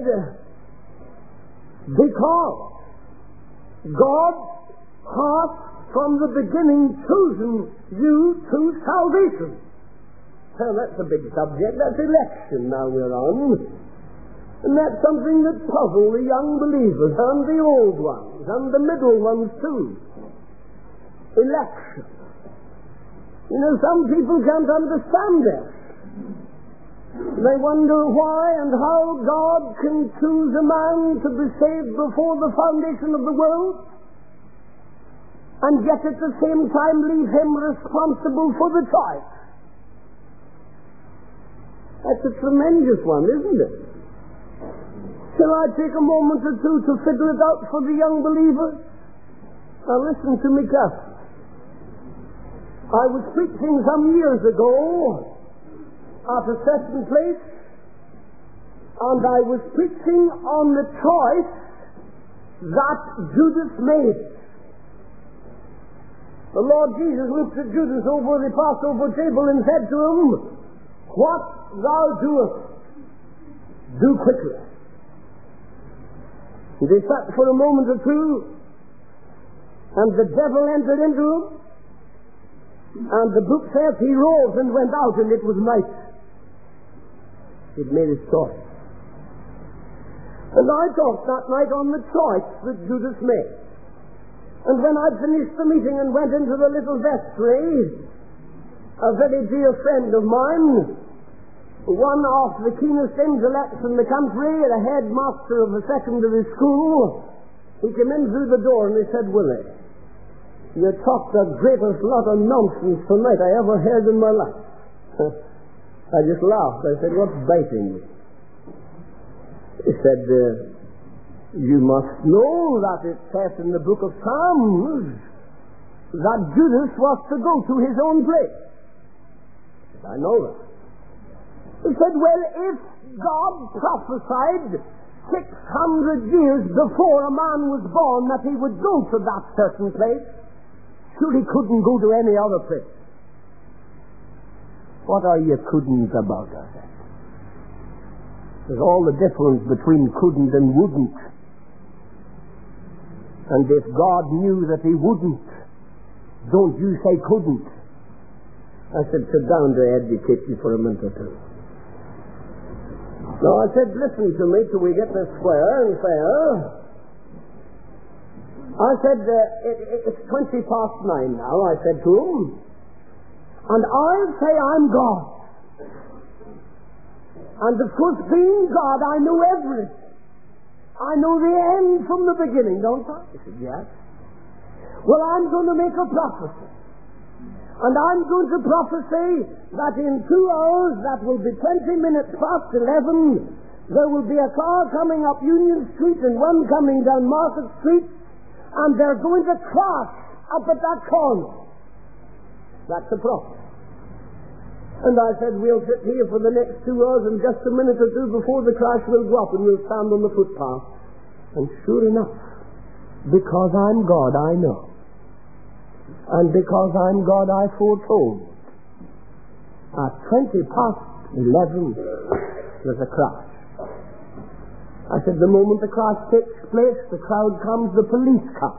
because God hath from the beginning chosen you to salvation. Well, that's a big subject. That's election now we're on. And that's something that puzzles the young believers and the old ones and the middle ones too. Election. You know, some people can't understand this. They wonder why and how God can choose a man to be saved before the foundation of the world, and yet at the same time leave him responsible for the choice. That's a tremendous one, isn't it? Shall I take a moment or two to figure it out for the young believers? Now listen to me carefully. I was preaching some years ago at a certain place, and I was preaching on the choice that Judas made. The Lord Jesus looked at Judas over the Passover table and said to him, "What thou doest, do quickly." And they sat for a moment or two, and the devil entered into him, and the book says he rose and went out, and it was night. He'd made his choice. And I talked that night on the choice that Judas made. And when I'd finished the meeting and went into the little vestry, a very dear friend of mine, one of the keenest intellects in the country, the headmaster of a secondary school, he came in through the door and he said, "Willie, you talked the greatest lot of nonsense tonight I ever heard in my life." I just laughed. I said, "What's biting me?" He said, uh, "You must know that it says in the book of Psalms that Judas was to go to his own place." I said, "I know that." He said, "Well, if God prophesied six hundred years before a man was born that he would go to that certain place, sure he couldn't go to any other place." "What are you couldn't about?" I said. "There's all the difference between couldn't and wouldn't. And if God knew that he wouldn't, don't you say couldn't." I said, "Sit down to educate you for a minute or two." No, I said, "Listen to me till we get this square and fair." I said, uh, it, it, it's twenty past nine now, I said to him, "and I'll say I'm God. And of course, being God, I know everything. I know the end from the beginning, don't I?" He said, "Yes." "Well, I'm going to make a prophecy. And I'm going to prophesy that in two hours, that will be twenty minutes past eleven, there will be a car coming up Union Street and one coming down Market Street, and they're going to crash up at that corner." That's the prophecy. And I said, "We'll sit here for the next two hours, and just a minute or two before the crash will go up, and we'll stand on the footpath." And sure enough, because I'm God, I know. And because I'm God, I foretold. At twenty past eleven, there's a crash. I said, the moment the crash takes place, the crowd comes, the police come.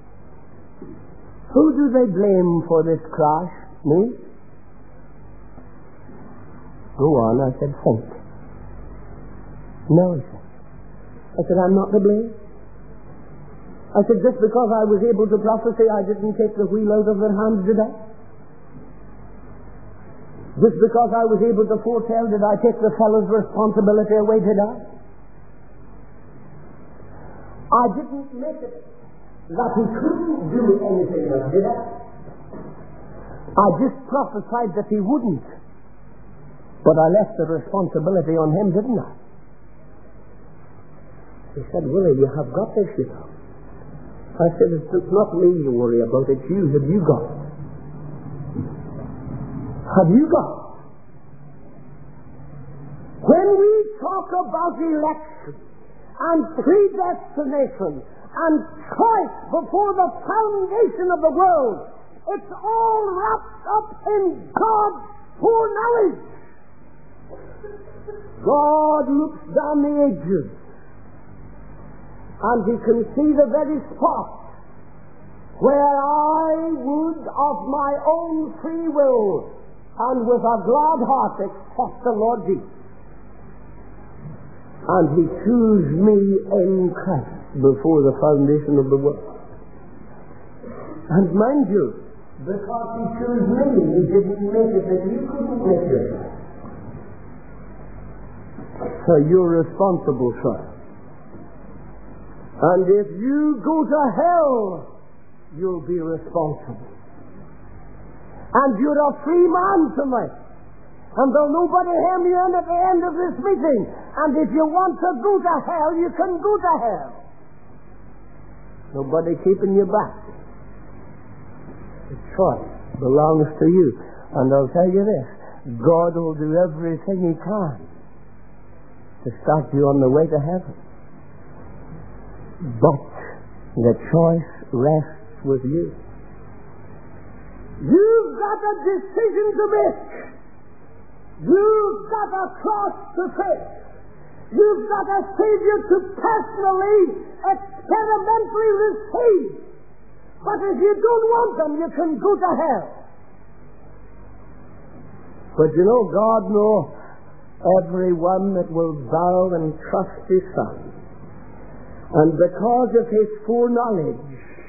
Who do they blame for this crash? Me? Go on, I said, think. No, he said. I said, I'm not to blame. I said, just because I was able to prophesy, I didn't take the wheel out of their hands, did I? Just because I was able to foretell, did I take the fellow's responsibility away, did I? I didn't make it that he couldn't do anything else, did I? I just prophesied that he wouldn't. But I left the responsibility on him, didn't I? He said, Willie, you have got this, you know. I said, it's not me you worry about, it's you. Have you got it? Have you got it? When we talk about election and predestination and choice before the foundation of the world, it's all wrapped up in God's foreknowledge. God looks down the ages, and he can see the very spot where I would of my own free will and with a glad heart accept the Lord Jesus. And he chose me in Christ before the foundation of the world. And mind you, because he chose me, he didn't make it that you couldn't make it. So you're responsible for it. And if you go to hell, you'll be responsible. And you're a free man tonight. And there'll nobody hem you in at the end of this meeting. And if you want to go to hell, you can go to hell. Nobody keeping you back. The choice belongs to you. And I'll tell you this, God will do everything he can to start you on the way to heaven. But the choice rests with you. You've got a decision to make. You've got a cross to face. You've got a Savior to personally, experimentally receive. But if you don't want Him, you can go to hell. But you know, God knows everyone that will bow and trust His Son. And because of His foreknowledge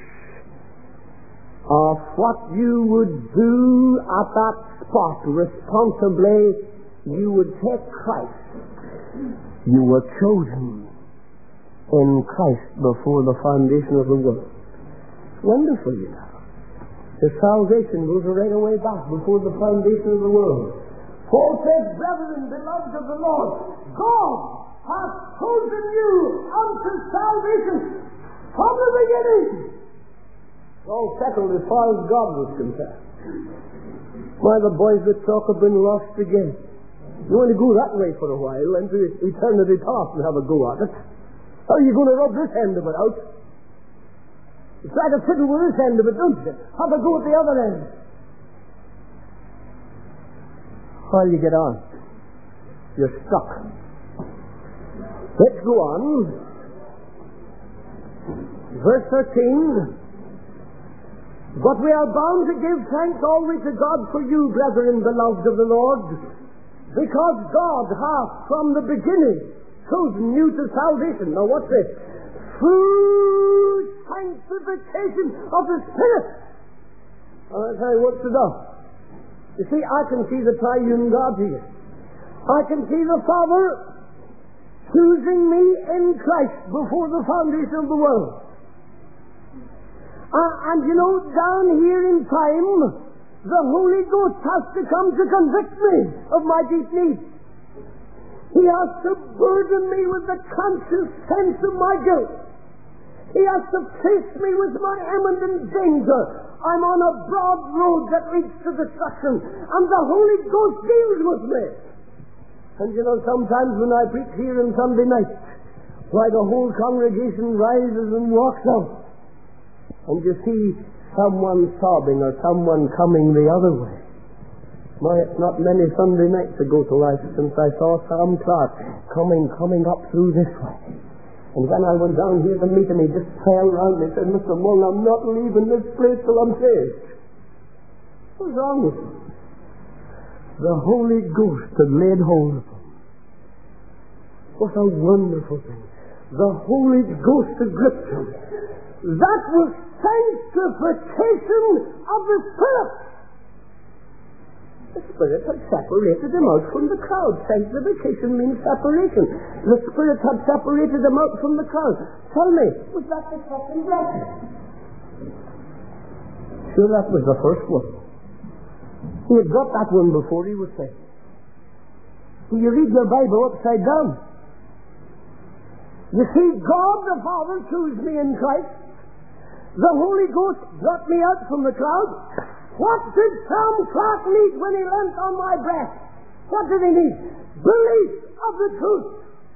of what you would do at that spot responsibly, you would take Christ. You were chosen in Christ before the foundation of the world. It's wonderful, you know. His salvation goes right away back before the foundation of the world. Paul says, brethren, beloved of the Lord, God hath chosen you unto salvation from the beginning. It's all settled as far as God was concerned. Why, the boys that talk have been lost again. You want to go that way for a while, and to eternity past and have a go at it. How are you going to rub this end of it out? You try to fiddle with this end of it, don't you? Have a go at the other end. While you get on, you're stuck. Let's go on. Verse thirteen. But we are bound to give thanks always to God for you, brethren, beloved of the Lord, because God hath from the beginning chosen you to salvation. Now what's this? Through sanctification of the Spirit. I'll tell you what's it up. You see, I can see the triune God here. I can see the Father choosing me in Christ before the foundation of the world. Uh, and you know, down here in time, the Holy Ghost has to come to convict me of my deep need. He has to burden me with the conscious sense of my guilt. He has to face me with my imminent danger. I'm on a broad road that leads to destruction, and the Holy Ghost deals with me. And you know, sometimes when I preach here on Sunday night, why the whole congregation rises and walks out, and you see someone sobbing or someone coming the other way. Why, it's not many Sunday nights ago till I, since I saw Sam Clark coming, coming up through this way. And when I went down here to meet him, he just fell round and said, Mister Mullen, I'm not leaving this place till I'm saved. What's wrong with him? The Holy Ghost had laid hold of him. What a wonderful thing. The Holy Ghost had gripped him. That was sanctification of the Spirit. The Spirit had separated him out from the crowd. Sanctification means separation. The Spirit had separated him out from the crowd. Tell me, was that the second blessing? Sure, that was the first one. He had got that one before he was saved. So you read your Bible upside down. You see, God the Father chose me in Christ. The Holy Ghost brought me out from the crowd. What did Sam Clark need when he leant on my breast? What did he need? Belief of the truth.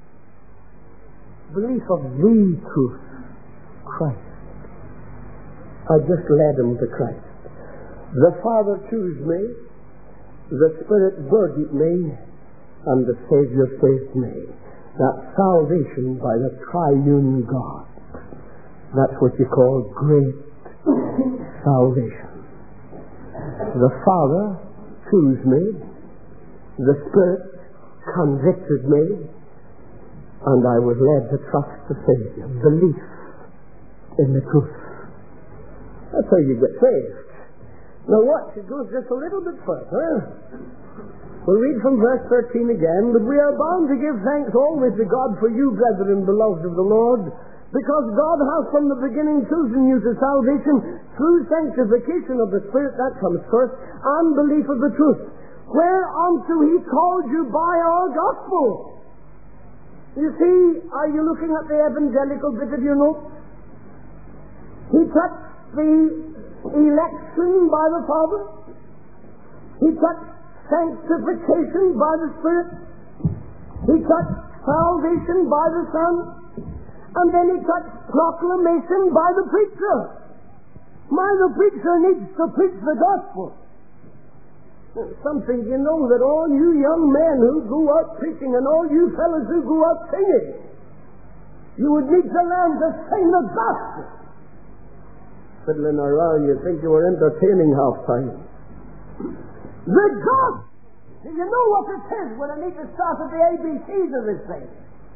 Belief of the truth. Christ. I just led him to Christ. The Father chose me, the Spirit burdened me, and the Savior saved me. That's salvation by the triune God. That's what you call great salvation. The Father chose me, the Spirit convicted me, and I was led to trust the Savior. Belief in the truth. That's how you get saved. Now watch, it goes just a little bit further. We'll read from verse thirteen again. But we are bound to give thanks always to God for you, brethren, beloved of the Lord, because God has from the beginning chosen you to salvation through sanctification of the Spirit, that comes first, and belief of the truth, whereunto He called you by our gospel. You see, are you looking at the evangelical bit of your notes? He touched the election by the Father. He touched sanctification by the Spirit. He touched salvation by the Son, and then he touched proclamation by the preacher. My, the preacher needs to preach the gospel. Something, you know, that all you young men who go out preaching and all you fellas who go out singing, you would need to learn to sing the gospel. Fiddling around, you think you were entertaining half time. The gospel! Do you know what it is when I need to start at the A B Cs of this thing?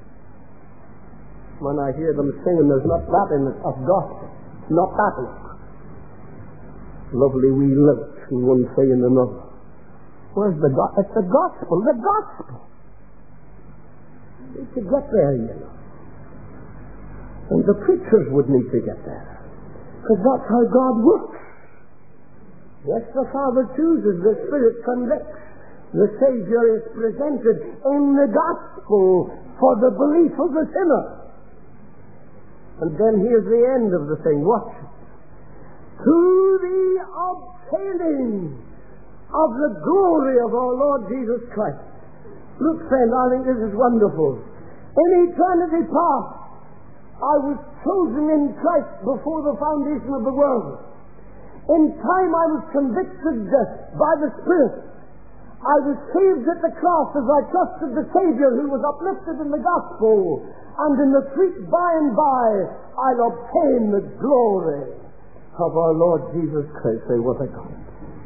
When I hear them singing, there's not that in it of gospel. Not that look. Lovely wee lips in one saying another. Where's the gospel? It's the gospel, the gospel. Need to get there, you know. And the preachers would need to get there. Because that's how God works. Yes, the Father chooses, the Spirit convicts. The Savior is presented in the gospel for the belief of the sinner. And then here's the end of the thing. Watch it. To the obtaining of the glory of our Lord Jesus Christ. Look, friend, I think this is wonderful. In eternity past, I was chosen in Christ before the foundation of the world. In time I was convicted by the Spirit. I was saved at the cross as I trusted the Savior who was uplifted in the gospel. And in the sweet by and by, I'll obtain the glory of our Lord Jesus Christ. Say, what a God.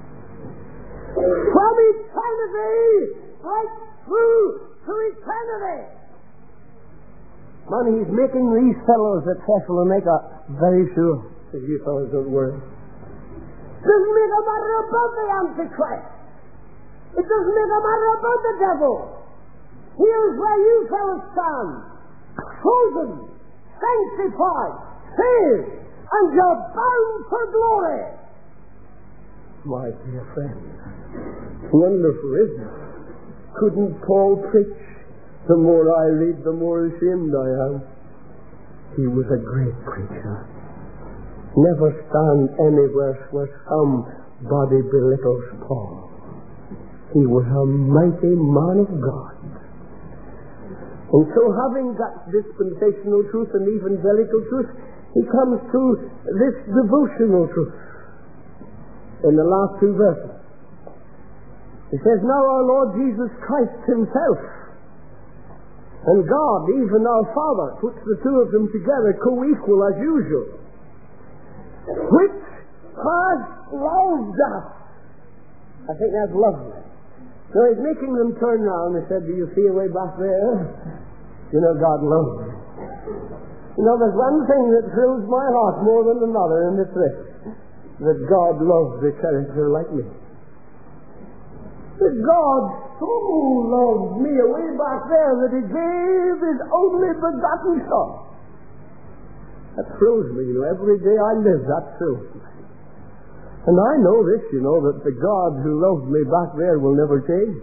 From eternity right through to eternity. Man, he's making these fellows at Thessalonica very sure that you fellows don't worry. Doesn't make a matter about the Antichrist. It doesn't make a matter about the devil. Here's where you fellows stand. Chosen, sanctified, saved, and you're bound for glory. My dear friend, wonderful, isn't it? Couldn't Paul preach? The more I read, the more ashamed I am. He was a great preacher. Never stand anywhere where somebody belittles Paul. He was a mighty man of God. And so, having got dispensational truth and evangelical truth, he comes to this devotional truth in the last two verses. He says, now our Lord Jesus Christ himself and God, even our Father, puts the two of them together co-equal as usual, which has loved us. I think that's lovely. So he's making them turn round and he said, do you see a way back there? You know, God loves me. You know, there's one thing that thrills my heart more than another, and it's this, that God loves a character like me. That God so loved me away back there that he gave his only begotten Son. That thrills me, you know, every day I live, that thrills me. And I know this, you know, that the God who loved me back there will never change.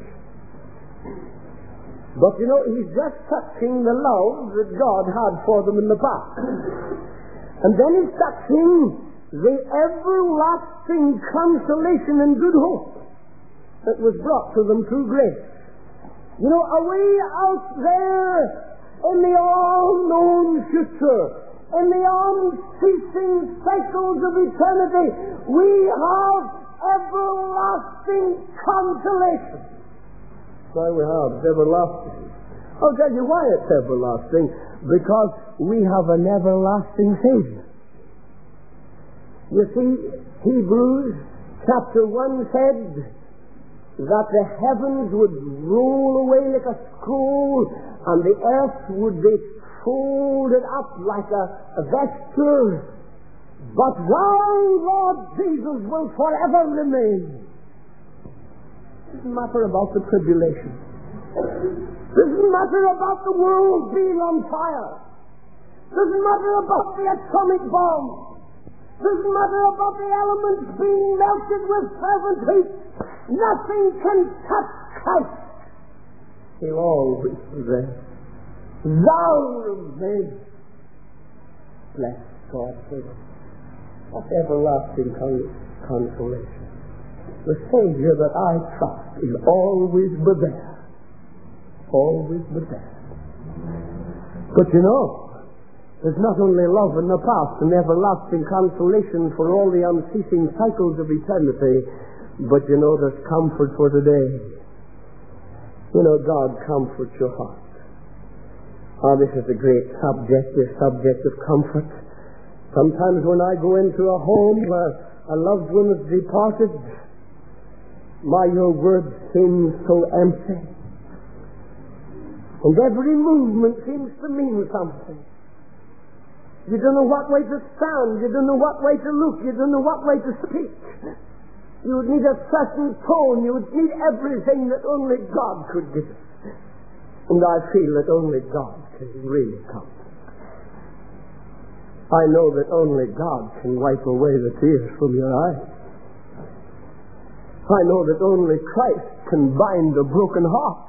But, you know, he's just touching the love that God had for them in the past. And then he's touching the everlasting consolation and good hope that was brought to them through grace. You know, away out there in the all-known future, in the unceasing cycles of eternity, we have everlasting consolation. Why we have it's everlasting. I'll tell you why it's everlasting. Because we have an everlasting Savior. You see, Hebrews chapter one said that the heavens would roll away like a scroll and the earth would be folded up like a, a vesture. But thou, Lord Jesus, will forever remain. It doesn't matter about the tribulation. It doesn't matter about the world being on fire. It doesn't matter about the atomic bomb. It doesn't matter about the elements being melted with fervent heat. Nothing can touch Christ. He'll always be there. Thou remain. Bless God for them. What everlasting consolation. The Savior that I trust is always be there. Always the best. But you know, there's not only love in the past and everlasting consolation for all the unceasing cycles of eternity, but you know, there's comfort for today. You know, God comforts your heart. Oh, this is a great subject, this subject of comfort. Sometimes when I go into a home where a loved one has departed, my, your words seem so empty. And every movement seems to mean something. You don't know what way to stand. You don't know what way to look. You don't know what way to speak. You would need a certain tone. You would need everything that only God could give. And I feel that only God can really comfort. I know that only God can wipe away the tears from your eyes. I know that only Christ can bind a broken heart.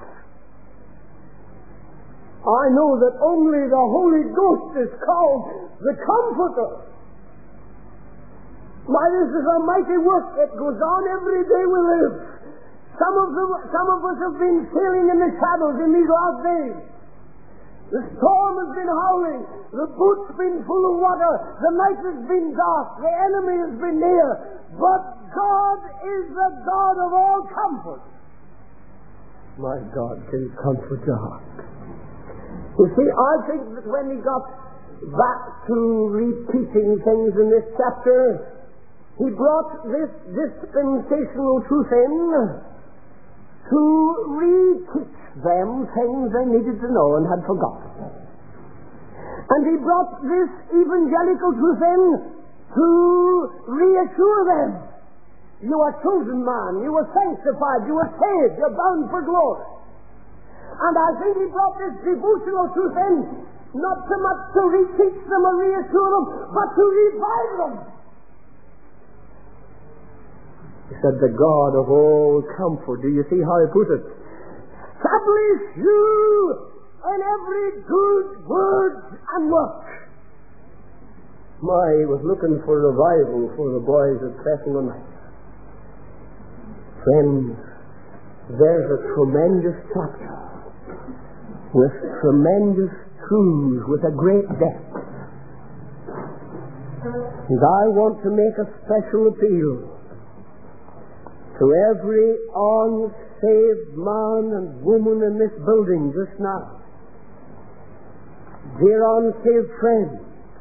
I know that only the Holy Ghost is called the Comforter. My, this is a mighty work that goes on every day we live. Some of them, some of us have been sailing in the shadows in these last days. The storm has been howling. The boat's been full of water. The night has been dark. The enemy has been near. But God is the God of all comfort. My God can comfort your heart. You see, I think that when he got back to repeating things in this chapter, he brought this dispensational truth in to re-teach them things they needed to know and had forgotten. And he brought this evangelical truth in to reassure them. You are chosen, man. You are sanctified. You are saved. You're bound for glory. And I think he brought this devotional truth in not so much to re-teach them or reassure them, but to revive them. He said, the God of all comfort. Do you see how he put it? Establish you in every good word and work. My, he was looking for revival for the boys at Thessalonica. Friends, there's a tremendous chapter with tremendous truths, with a great depth. And I want to make a special appeal to every unsaved man and woman in this building just now. Dear unsaved friends,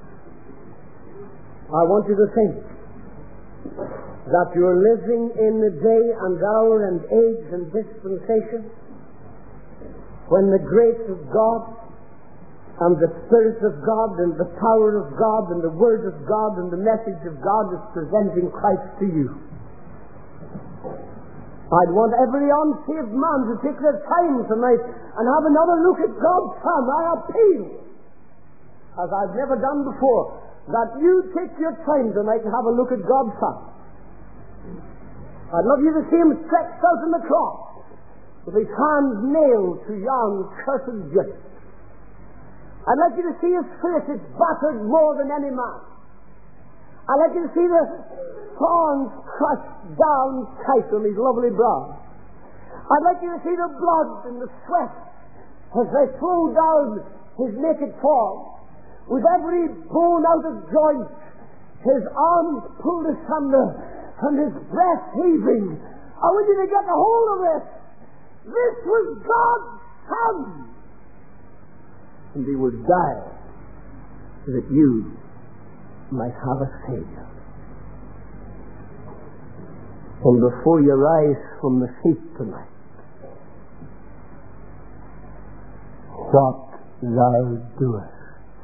I want you to think that you're living in the day and hour and age and dispensation when the grace of God and the Spirit of God and the power of God and the Word of God and the message of God is presenting Christ to you. I'd want every unsaved man to take their time tonight and have another look at God's Son. I appeal, as I've never done before, that you take your time tonight and have a look at God's Son. I'd love you to see him stretched out on the cross with his hands nailed to yon cursed gift. I'd like you to see his face. It's battered more than any man. I'd like you to see the thorns crushed down tight on his lovely brow. I'd like you to see the blood and the sweat as they flow down his naked form, with every bone out of joint, his arms pulled asunder, and his breath heaving. I want you to get a hold of this. This was God's Son. And he would die that you might have a Savior. And before you rise from the seat tonight, what thou doest,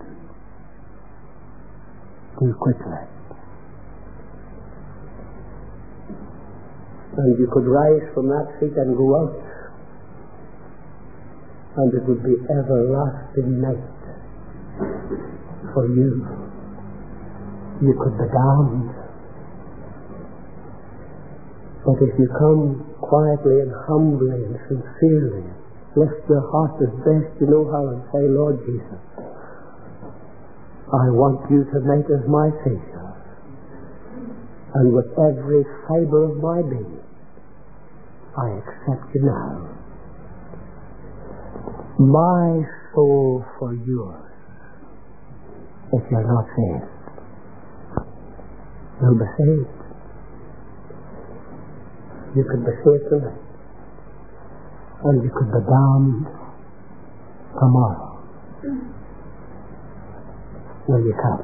do quickly. And you could rise from that seat and go out, and it would be everlasting night for you. You could be damned. But if you come quietly and humbly and sincerely, lift your heart as best you know how and say, Lord Jesus, I want you tonight as my Savior. And with every fibre of my being, I accept you now. my soul for yours. If you're not saved, you'll be saved. You could be saved tonight, and you could be damned tomorrow. Will you come?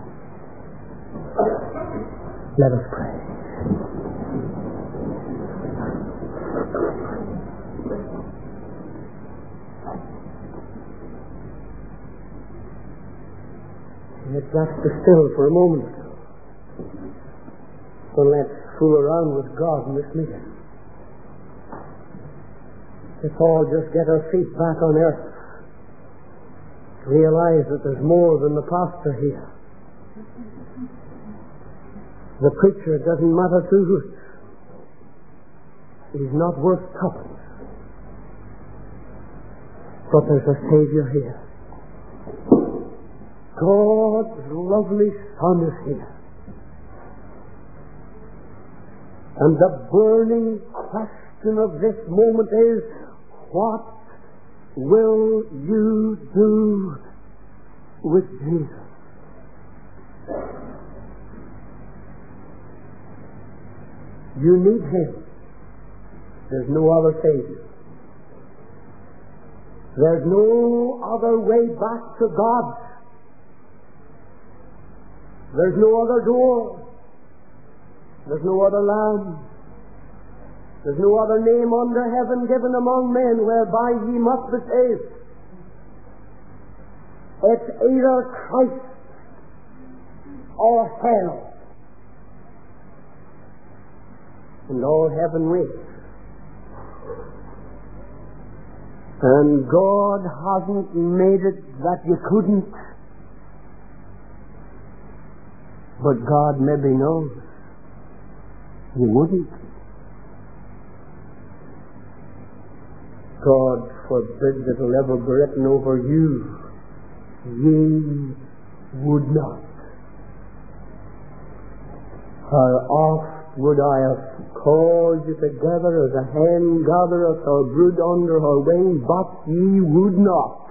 Let us pray. Let's just be still for a moment. So let's fool around with God in this meeting. Let's all just get our feet back on earth. Realize that there's more than the pastor here. The preacher doesn't matter to who. He's not worth tuppence. But there's a Savior here. God's lovely Son is here. And the burning question of this moment is, what will you do with Jesus? You need Him. There's no other Savior. There's no other way back to God. There's no other door. There's no other land. There's no other name under heaven given among men whereby ye must be saved. It's either Christ or hell. And all heaven waits. And God hasn't made it that you couldn't. But God maybe knows you wouldn't. God forbid that it'll ever be written over you, ye would not. How oft would I have called you together as a hen gathereth her brood under her wing, but ye would not.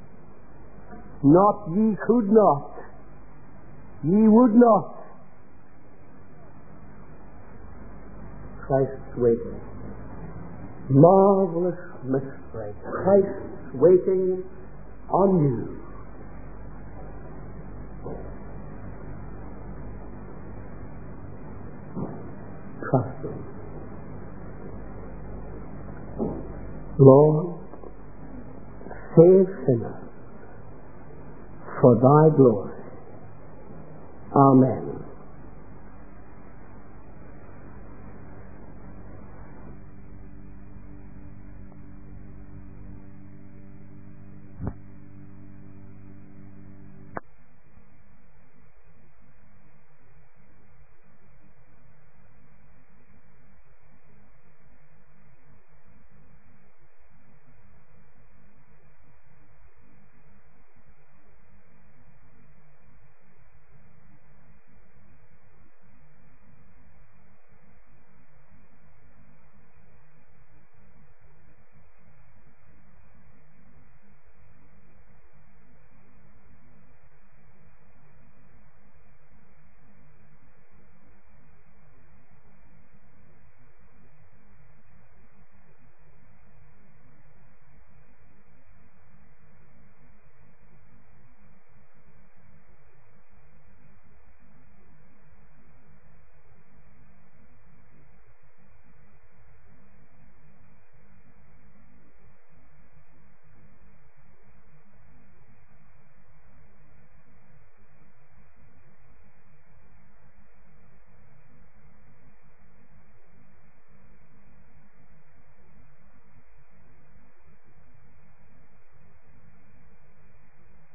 Not ye could not. Ye would not. Christ's waiting. Marvelous mystery. Christ's waiting on you. Trust Him. Lord, save sinners for Thy glory. Amen.